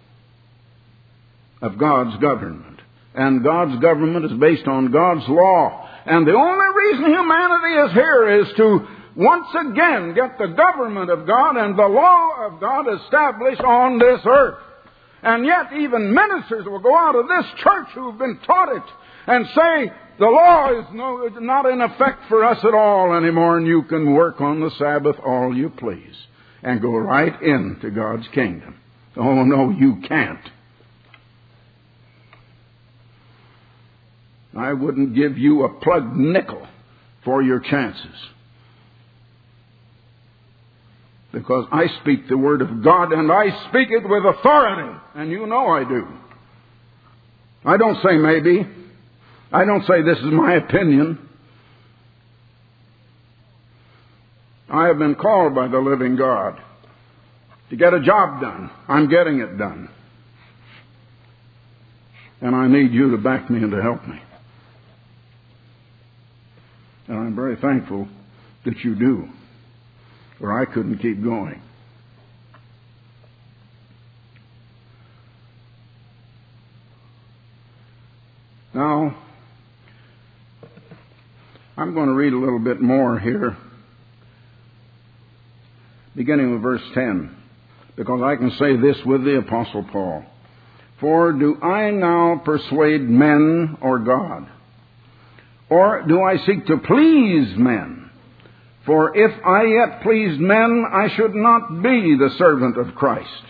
of God's government. And God's government is based on God's law. And the only reason humanity is here is to once again get the government of God and the law of God established on this earth. And yet even ministers will go out of this church who've been taught it and say, the law is not in effect for us at all anymore, and you can work on the Sabbath all you please and go right into God's kingdom. Oh, no, you can't. I wouldn't give you a plugged nickel for your chances. Because I speak the Word of God, and I speak it with authority, and you know I do. I don't say maybe. I don't say this is my opinion. I have been called by the living God to get a job done. I'm getting it done. And I need you to back me and to help me. And I'm very thankful that you do, or I couldn't keep going. Now, I'm going to read a little bit more here, beginning with verse 10, because I can say this with the Apostle Paul. For do I now persuade men or God? Or do I seek to please men? For if I yet pleased men, I should not be the servant of Christ.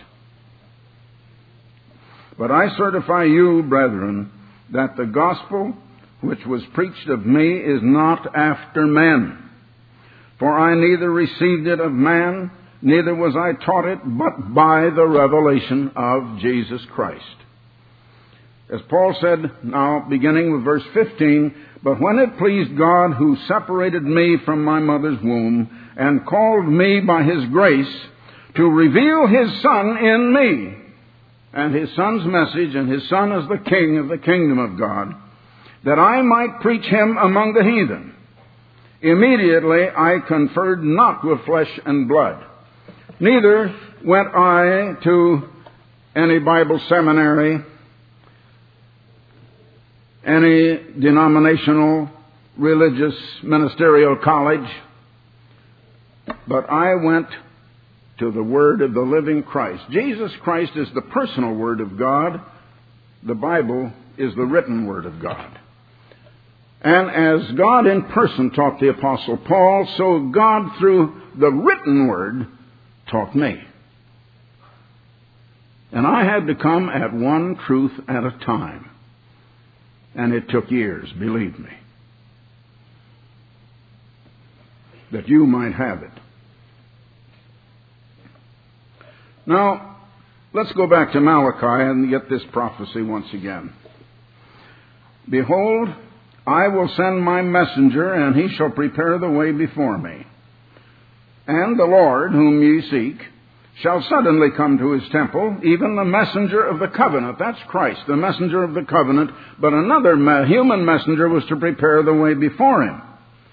But I certify you, brethren, that the gospel which was preached of me is not after men. For I neither received it of man, neither was I taught it, but by the revelation of Jesus Christ. As Paul said, now beginning with verse 15, but when it pleased God who separated me from my mother's womb and called me by His grace to reveal His Son in me, and His Son's message, and His Son as the King of the kingdom of God, that I might preach Him among the heathen. Immediately I conferred not with flesh and blood, neither went I to any Bible seminary, any denominational, religious, ministerial college, but I went to the Word of the living Christ. Jesus Christ is the personal Word of God. The Bible is the written Word of God. And as God in person taught the Apostle Paul, so God through the written Word taught me. And I had to come at one truth at a time. And it took years, believe me, that you might have it. Now, let's go back to Malachi and get this prophecy once again. Behold, I will send my messenger, and he shall prepare the way before me. And the Lord, whom ye seek, shall suddenly come to His temple, even the messenger of the covenant. That's Christ, the messenger of the covenant. But another human messenger was to prepare the way before Him.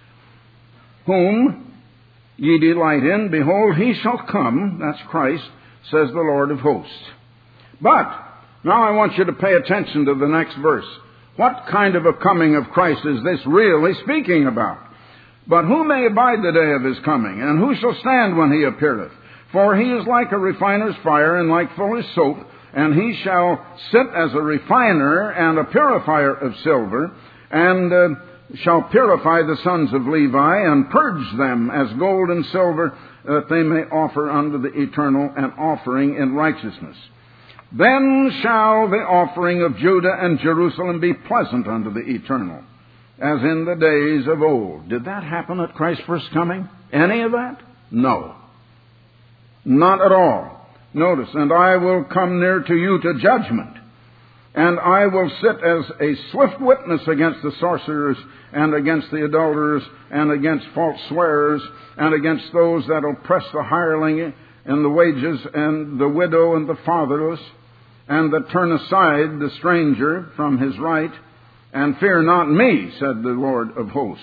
Whom ye delight in, behold, He shall come, that's Christ, says the Lord of hosts. But, now I want you to pay attention to the next verse. What kind of a coming of Christ is this really speaking about? But who may abide the day of His coming, and who shall stand when He appeareth? For He is like a refiner's fire, and like fuller's soap, and He shall sit as a refiner and a purifier of silver, and shall purify the sons of Levi, and purge them as gold and silver, that they may offer unto the Eternal an offering in righteousness. Then shall the offering of Judah and Jerusalem be pleasant unto the Eternal, as in the days of old. Did that happen at Christ's first coming? Any of that? No. Not at all. Notice, and I will come near to you to judgment, and I will sit as a swift witness against the sorcerers, and against the adulterers, and against false swearers, and against those that oppress the hireling and the wages, and the widow and the fatherless, and that turn aside the stranger from his right, and fear not me, said the Lord of hosts.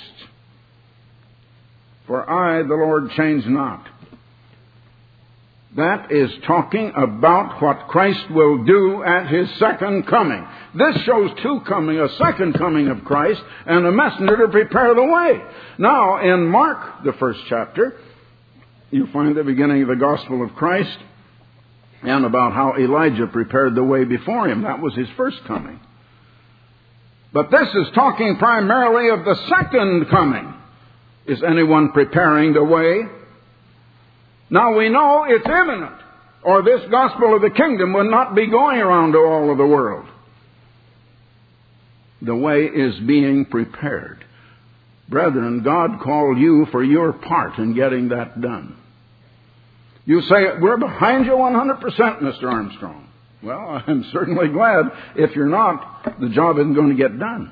For I, the Lord, change not. That is talking about what Christ will do at His second coming. This shows two coming, a second coming of Christ, and a messenger to prepare the way. Now, in Mark, the first chapter, you find the beginning of the gospel of Christ, and about how Elijah prepared the way before him. That was his first coming. But this is talking primarily of the second coming. Is anyone preparing the way? Now we know it's imminent, or this gospel of the kingdom would not be going around to all of the world. The way is being prepared. Brethren, God called you for your part in getting that done. You say, we're behind you 100%, Mr. Armstrong. Well, I'm certainly glad. If you're not, the job isn't going to get done.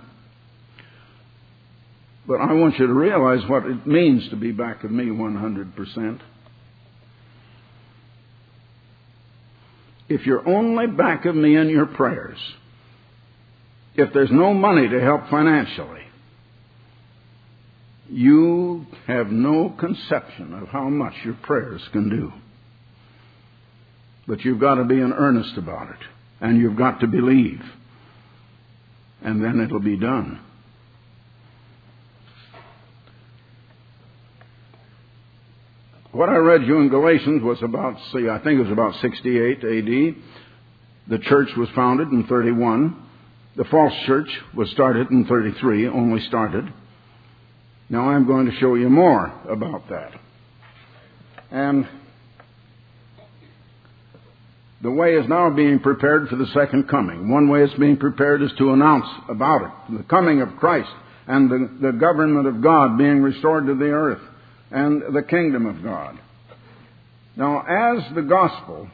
But I want you to realize what it means to be back of me 100%. If you're only back of me in your prayers, if there's no money to help financially, you have no conception of how much your prayers can do. But you've got to be in earnest about it, and you've got to believe. and then it'll be done. What I read you in Galatians was I think it was about 68 A.D. The church was founded in 31. The false church was started in 33, only started. Now I'm going to show you more about that. And the way is now being prepared for the second coming. One way it's being prepared is to announce about it, the coming of Christ and the government of God being restored to the earth and the kingdom of God. Now, as the gospel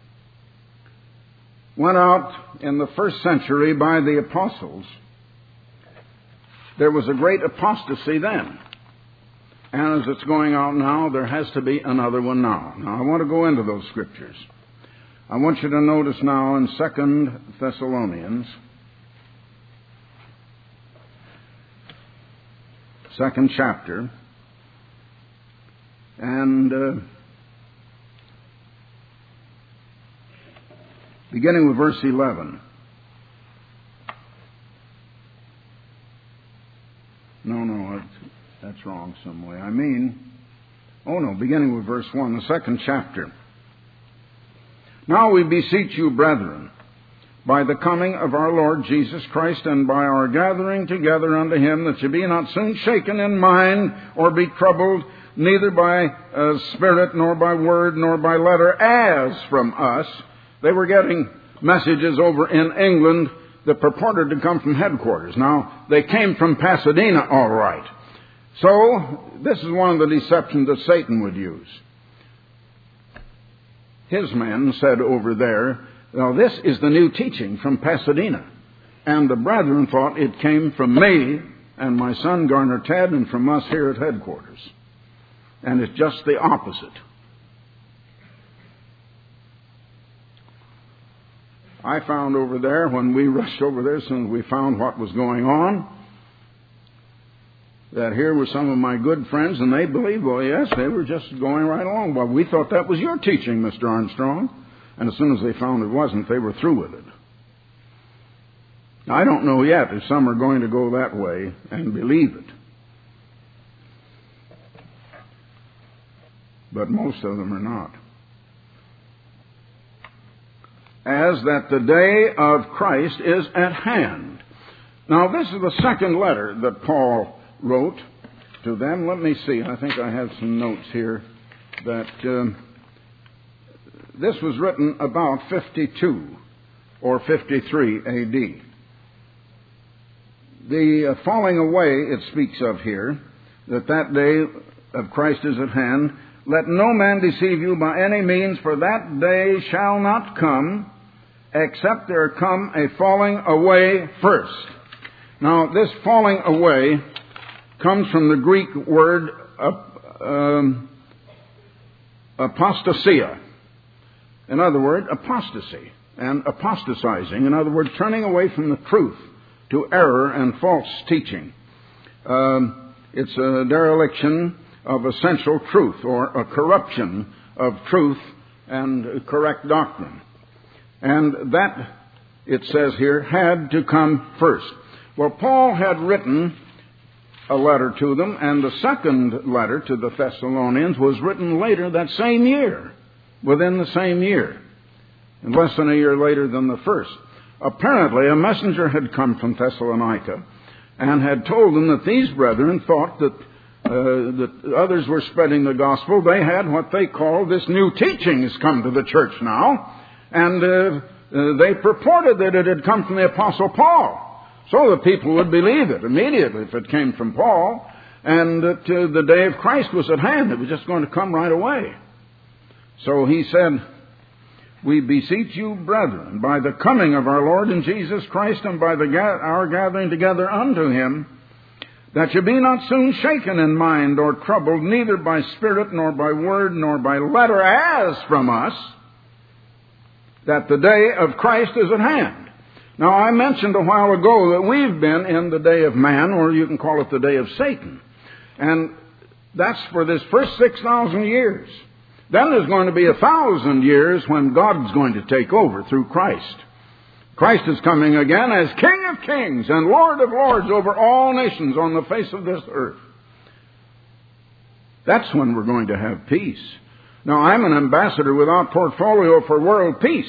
went out in the first century by the apostles, there was a great apostasy then. And as it's going out now, there has to be another one now. Now, I want to go into those scriptures. I want you to notice now in 2 Thessalonians, 2nd chapter, and beginning with verse 11. No, that's wrong some way. Beginning with verse 1, the 2nd chapter. Now we beseech you, brethren, by the coming of our Lord Jesus Christ and by our gathering together unto him, that ye be not soon shaken in mind or be troubled, neither by spirit, nor by word, nor by letter, as from us. They were getting messages over in England that purported to come from headquarters. Now, they came from Pasadena, all right. So, this is one of the deceptions that Satan would use. His men said over there, now this is the new teaching from Pasadena. And the brethren thought it came from me and my son Garner Ted and from us here at headquarters. And it's just the opposite. I found over there, when we rushed over there, as soon as we found what was going on, that here were some of my good friends, and they believed, well, yes, they were just going right along. Well, we thought that was your teaching, Mr. Armstrong. And as soon as they found it wasn't, they were through with it. Now, I don't know yet if some are going to go that way and believe it. But most of them are not. As that the day of Christ is at hand. Now, this is the second letter that Paul wrote to them. Let me see. I think I have some notes here that this was written about 52 or 53 A.D. The falling away it speaks of here, that day of Christ is at hand. Let no man deceive you by any means, for that day shall not come, except there come a falling away first. Now, this falling away comes from the Greek word apostasia. In other words, apostasy and apostatizing. In other words, turning away from the truth to error and false teaching. It's a dereliction of essential truth, or a corruption of truth and correct doctrine. And that, it says here, had to come first. Well, Paul had written a letter to them, and the second letter to the Thessalonians was written later that same year, within the same year, and less than a year later than the first. Apparently, a messenger had come from Thessalonica and had told them that these brethren thought that others were spreading the gospel. They had what they called this new teaching has come to the church now, and they purported that it had come from the Apostle Paul. So the people would believe it immediately if it came from Paul, and that the day of Christ was at hand. It was just going to come right away. So he said, we beseech you, brethren, by the coming of our Lord and Jesus Christ, and by our gathering together unto him, that ye be not soon shaken in mind or troubled, neither by spirit, nor by word, nor by letter, as from us, that the day of Christ is at hand. Now, I mentioned a while ago that we've been in the day of man, or you can call it the day of Satan. And that's for this first 6,000 years. Then there's going to be 1,000 years when God's going to take over through Christ. Christ is coming again as King of kings and Lord of lords over all nations on the face of this earth. That's when we're going to have peace. Now, I'm an ambassador without portfolio for world peace.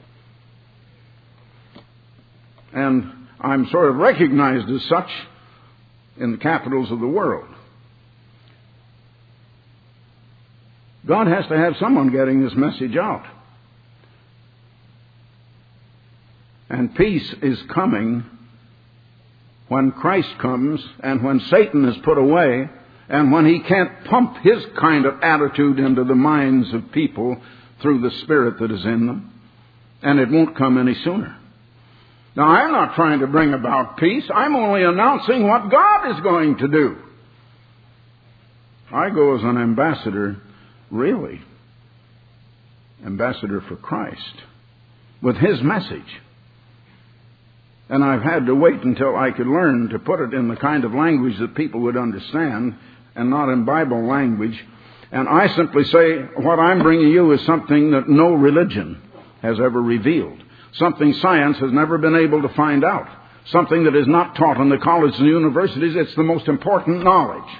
And I'm sort of recognized as such in the capitals of the world. God has to have someone getting this message out. And peace is coming when Christ comes and when Satan is put away and when he can't pump his kind of attitude into the minds of people through the Spirit that is in them. And it won't come any sooner. Now, I'm not trying to bring about peace. I'm only announcing what God is going to do. I go as an ambassador, really, ambassador for Christ, with His message. And I've had to wait until I could learn to put it in the kind of language that people would understand and not in Bible language. And I simply say what I'm bringing you is something that no religion has ever revealed. Something science has never been able to find out. Something that is not taught in the colleges and universities. It's the most important knowledge.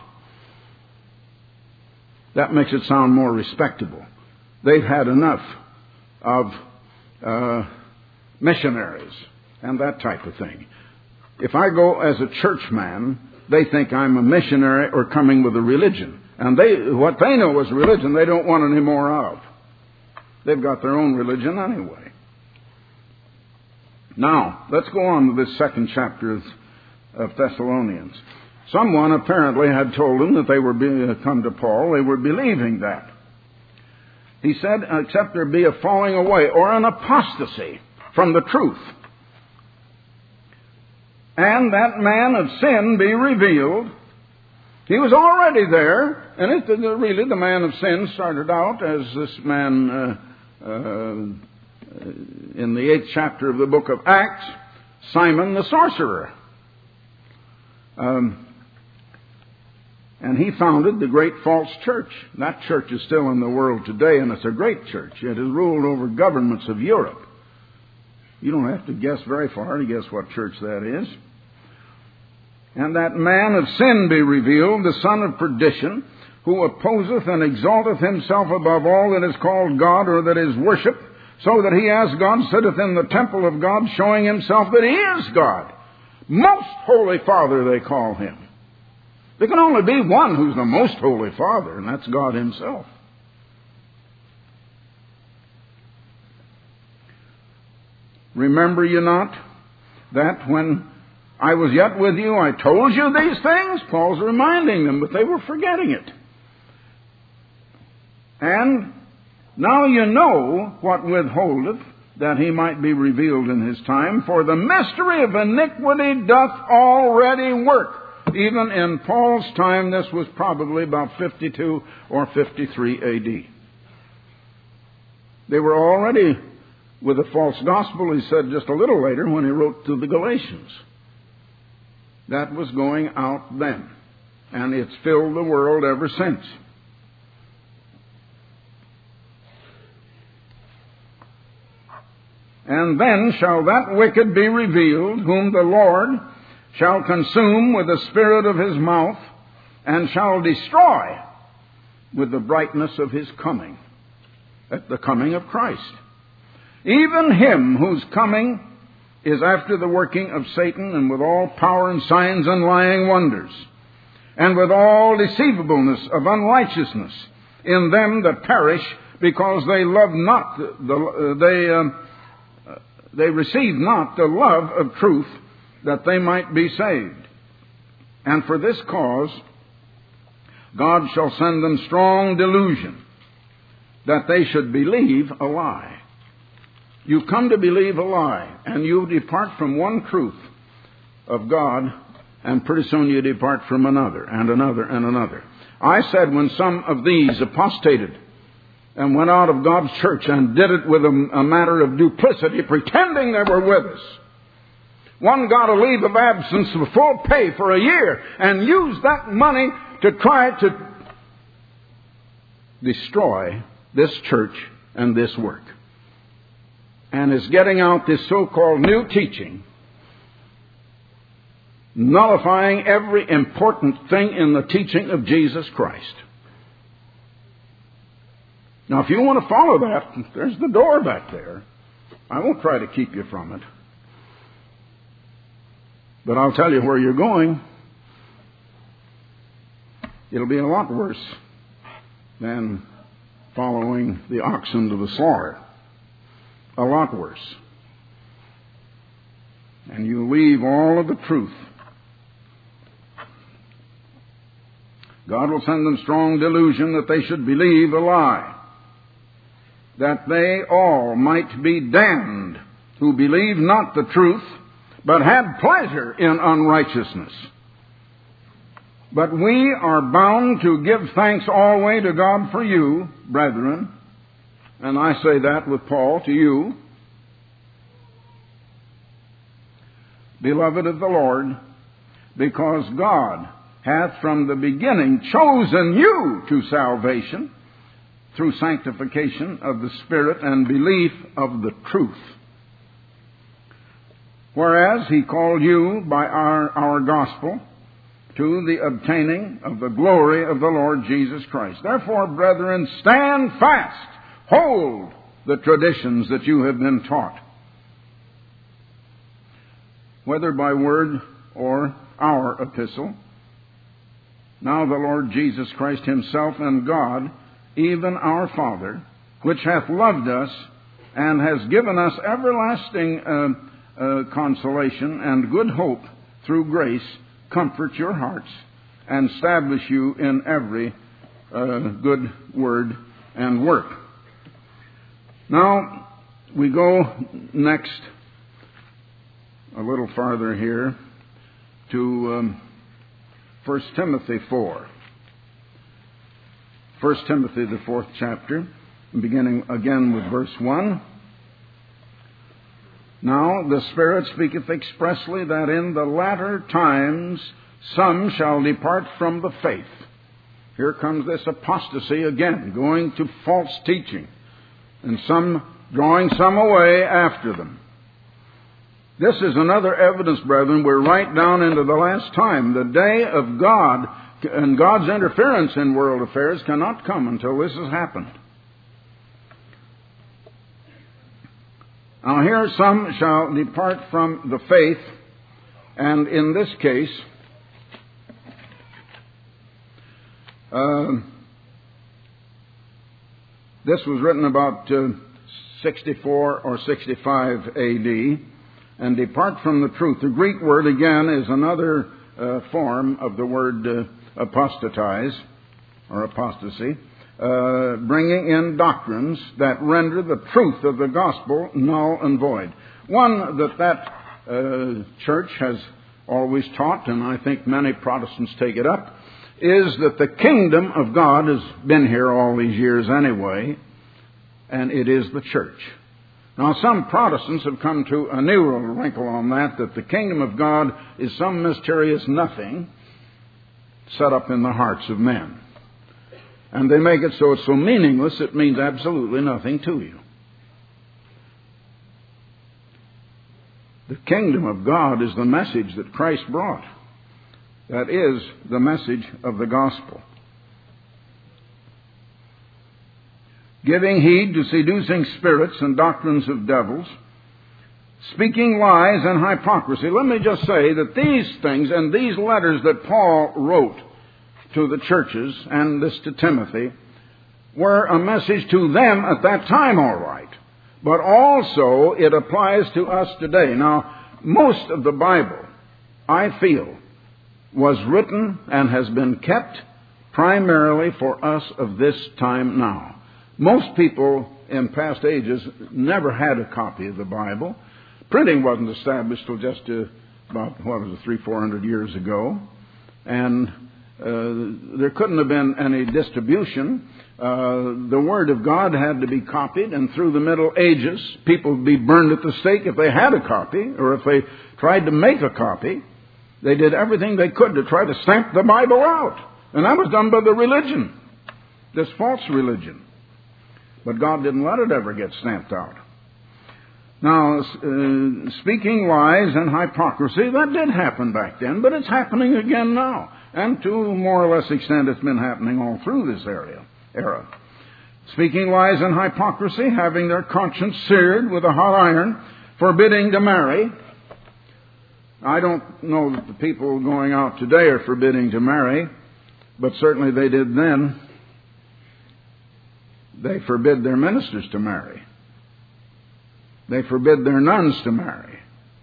That makes it sound more respectable. They've had enough of missionaries and that type of thing. If I go as a churchman, they think I'm a missionary or coming with a religion. And what they know is religion, they don't want any more of. They've got their own religion anyway. Now, let's go on to this second chapter of Thessalonians. Someone apparently had told them that they were come to Paul. They were believing that. He said, except there be a falling away or an apostasy from the truth, and that man of sin be revealed. He was already there, and really the man of sin started out as this man in the 8th chapter of the book of Acts, Simon the sorcerer. And he founded the great false church. That church is still in the world today, and it's a great church. It has ruled over governments of Europe. You don't have to guess very far to guess what church that is. And that man of sin be revealed, the son of perdition, who opposeth and exalteth himself above all that is called God or that is worshipped, so that he as God sitteth in the temple of God, showing himself that he is God. Most Holy Father they call him. There can only be one who's the most Holy Father, and that's God Himself. Remember you not that when I was yet with you, I told you these things? Paul's reminding them, but they were forgetting it. And now you know what withholdeth, that he might be revealed in his time. For the mystery of iniquity doth already work. Even in Paul's time, this was probably about 52 or 53 A.D. They were already with a false gospel, he said just a little later when he wrote to the Galatians. That was going out then. And it's filled the world ever since. And then shall that wicked be revealed, whom the Lord shall consume with the spirit of his mouth, and shall destroy with the brightness of his coming, at the coming of Christ. Even him whose coming is after the working of Satan, and with all power and signs and lying wonders, and with all deceivableness of unrighteousness in them that perish, because they love not they receive not the love of truth, that they might be saved. And for this cause God shall send them strong delusion, that they should believe a lie. You come to believe a lie, and you depart from one truth of God, and pretty soon you depart from another, and another, and another. I said when some of these apostated and went out of God's church and did it with a matter of duplicity, pretending they were with us. One got a leave of absence with full pay for a year and used that money to try to destroy this church and this work. and is getting out this so-called new teaching, nullifying every important thing in the teaching of Jesus Christ. Now, if you want to follow that, there's the door back there. I won't try to keep you from it. But I'll tell you where you're going. It'll be a lot worse than following the oxen to the slaughter. A lot worse. And you leave all of the truth. God will send them strong delusion that they should believe a lie, that they all might be damned who believe not the truth, but had pleasure in unrighteousness. But we are bound to give thanks always to God for you, brethren, and I say that with Paul to you, beloved of the Lord, because God hath from the beginning chosen you to salvation through sanctification of the Spirit and belief of the truth. Whereas He called you by our gospel to the obtaining of the glory of the Lord Jesus Christ. Therefore, brethren, stand fast, hold the traditions that you have been taught, whether by word or our epistle. Now the Lord Jesus Christ Himself and God, even our Father, which hath loved us and has given us everlasting consolation and good hope through grace, comfort your hearts and establish you in every good word and work. Now, we go next a little farther here to 1 Timothy 4. 1 Timothy, the 4th chapter, beginning again with verse 1. Now the Spirit speaketh expressly that in the latter times some shall depart from the faith. Here comes this apostasy again, going to false teaching, and some drawing some away after them. This is another evidence, brethren, we're right down into the last time. The day of God and God's interference in world affairs cannot come until this has happened. Now here some shall depart from the faith, and in this case, this was written about 64 or 65 A.D., and depart from the truth. The Greek word, again, is another form of the word apostatize, or apostasy, bringing in doctrines that render the truth of the gospel null and void. One that church has always taught, and I think many Protestants take it up, is that the kingdom of God has been here all these years anyway, and it is the church. Now, some Protestants have come to a new wrinkle on that the kingdom of God is some mysterious nothing set up in the hearts of men. And they make it so it's so meaningless it means absolutely nothing to you. The kingdom of God is the message that Christ brought. That is the message of the gospel. Giving heed to seducing spirits and doctrines of devils, speaking lies and hypocrisy. Let me just say that these things and these letters that Paul wrote to the churches, and this to Timothy, were a message to them at that time, all right. But also it applies to us today. Now, most of the Bible, I feel, was written and has been kept primarily for us of this time now. Most people in past ages never had a copy of the Bible. Printing wasn't established till just about, 300-400 years ago. And there couldn't have been any distribution. The Word of God had to be copied, and through the Middle Ages, people would be burned at the stake if they had a copy, or if they tried to make a copy. They did everything they could to try to stamp the Bible out. And that was done by the religion, this false religion. But God didn't let it ever get stamped out. Now, speaking lies and hypocrisy, that did happen back then, but it's happening again now. And to more or less extent, it's been happening all through this era. Speaking lies and hypocrisy, having their conscience seared with a hot iron, forbidding to marry. I don't know that the people going out today are forbidding to marry, but certainly they did then. They forbid their ministers to marry. They forbid their nuns to marry.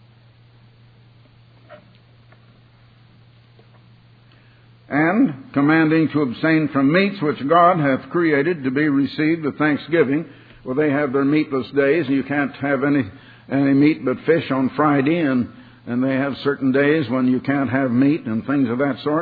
And commanding to abstain from meats which God hath created to be received with thanksgiving. Well, they have their meatless days, and you can't have any meat but fish on Friday, and they have certain days when you can't have meat and things of that sort.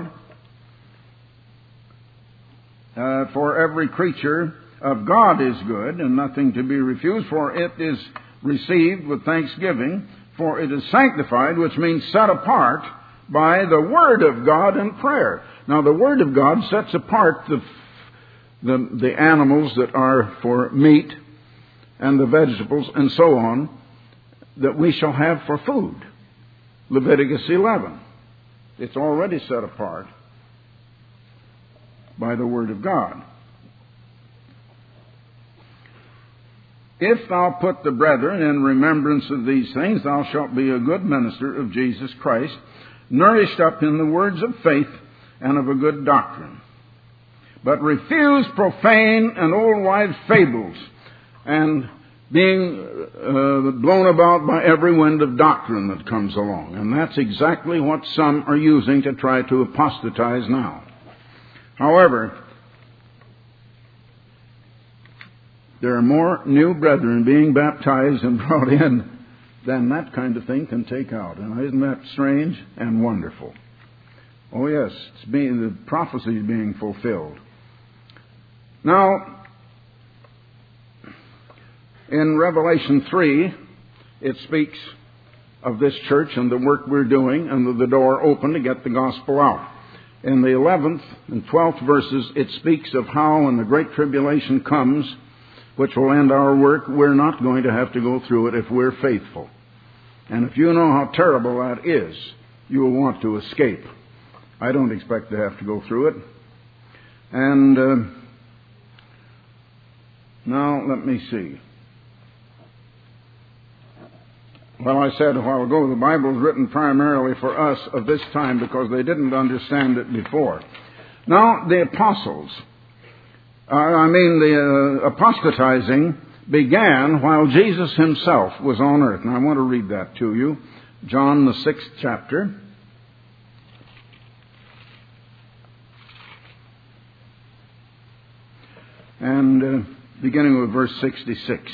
For every creature of God is good, and nothing to be refused, for it is received with thanksgiving, for it is sanctified, which means set apart, by the Word of God and prayer. Now, the Word of God sets apart the animals that are for meat and the vegetables and so on that we shall have for food. Leviticus 11. It's already set apart by the Word of God. If thou put the brethren in remembrance of these things, thou shalt be a good minister of Jesus Christ, nourished up in the words of faith and of a good doctrine. But refuse profane and old wives' fables, and being blown about by every wind of doctrine that comes along. And that's exactly what some are using to try to apostatize now. However, there are more new brethren being baptized and brought in than that kind of thing can take out. And isn't that strange and wonderful? Oh yes, the prophecy is being fulfilled. Now, in Revelation 3, it speaks of this church and the work we're doing and the door open to get the gospel out. In the 11th and 12th verses, it speaks of how when the Great Tribulation comes, which will end our work, we're not going to have to go through it if we're faithful. And if you know how terrible that is, you will want to escape. I don't expect to have to go through it. And now let me see. Well, I said a while ago, the Bible is written primarily for us of this time because they didn't understand it before. Now, the apostles, the apostatizing began while Jesus himself was on earth. And I want to read that to you. John, the 6th chapter. And beginning with verse 66.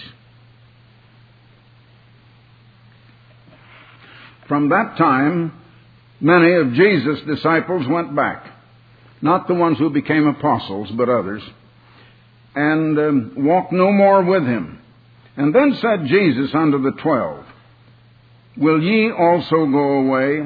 From that time, many of Jesus' disciples went back. Not the ones who became apostles, but others. And walked no more with him. And then said Jesus unto the 12, Will ye also go away?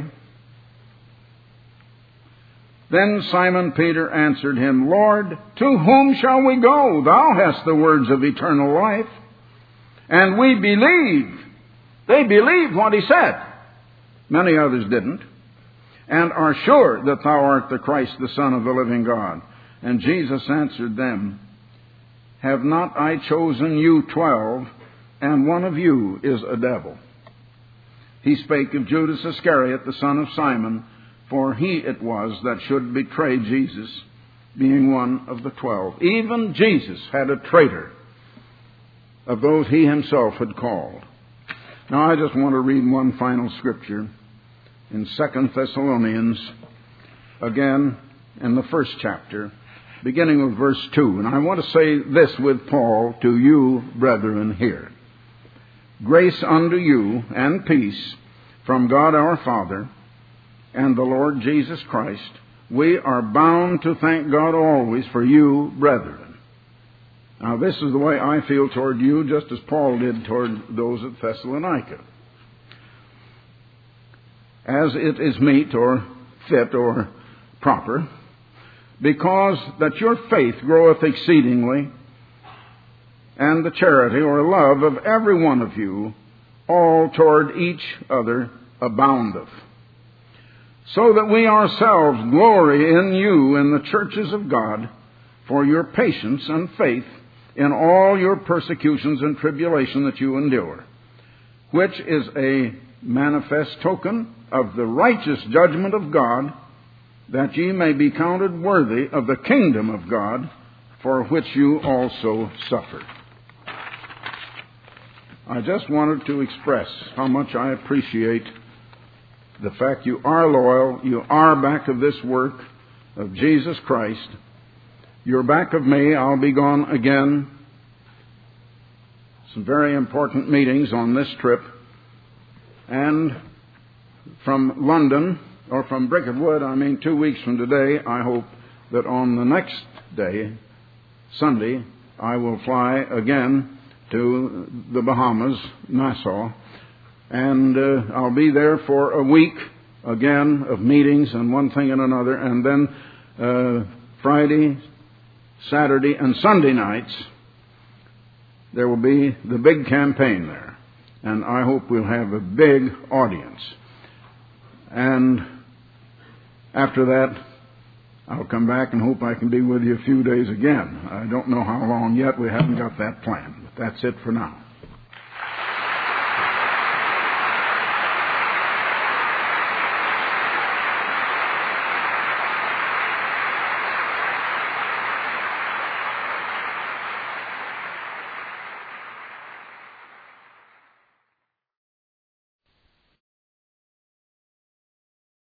Then Simon Peter answered him, Lord, to whom shall we go? Thou hast the words of eternal life. And we believe. They believed what he said. Many others didn't. And are sure that thou art the Christ, the Son of the living God. And Jesus answered them, Have not I chosen you 12, and one of you is a devil? He spake of Judas Iscariot, the son of Simon, for he it was that should betray Jesus, being one of the 12. Even Jesus had a traitor of those he himself had called. Now I just want to read one final scripture in 2 Thessalonians, again in the 1st chapter, beginning with verse 2. And I want to say this with Paul to you, brethren, here. Grace unto you and peace from God our Father and the Lord Jesus Christ. We are bound to thank God always for you, brethren. Now this is the way I feel toward you, just as Paul did toward those at Thessalonica. As it is meet or fit or proper, because that your faith groweth exceedingly, and the charity or love of every one of you all toward each other aboundeth, so that we ourselves glory in you in the churches of God for your patience and faith in all your persecutions and tribulation that you endure, which is a manifest token of the righteous judgment of God, that ye may be counted worthy of the kingdom of God, for which you also suffer. I just wanted to express how much I appreciate the fact you are loyal, you are back of this work of Jesus Christ. You're back of me. I'll be gone again. Some very important meetings on this trip. And from London, or from Bricket Wood, 2 weeks from today, I hope that on the next day, Sunday, I will fly again to the Bahamas, Nassau, and I'll be there for a week again of meetings and one thing and another, and then Friday, Saturday, and Sunday nights, there will be the big campaign there, and I hope we'll have a big audience. And after that, I'll come back and hope I can be with you a few days again. I don't know how long yet. We haven't got that planned. But that's it for now.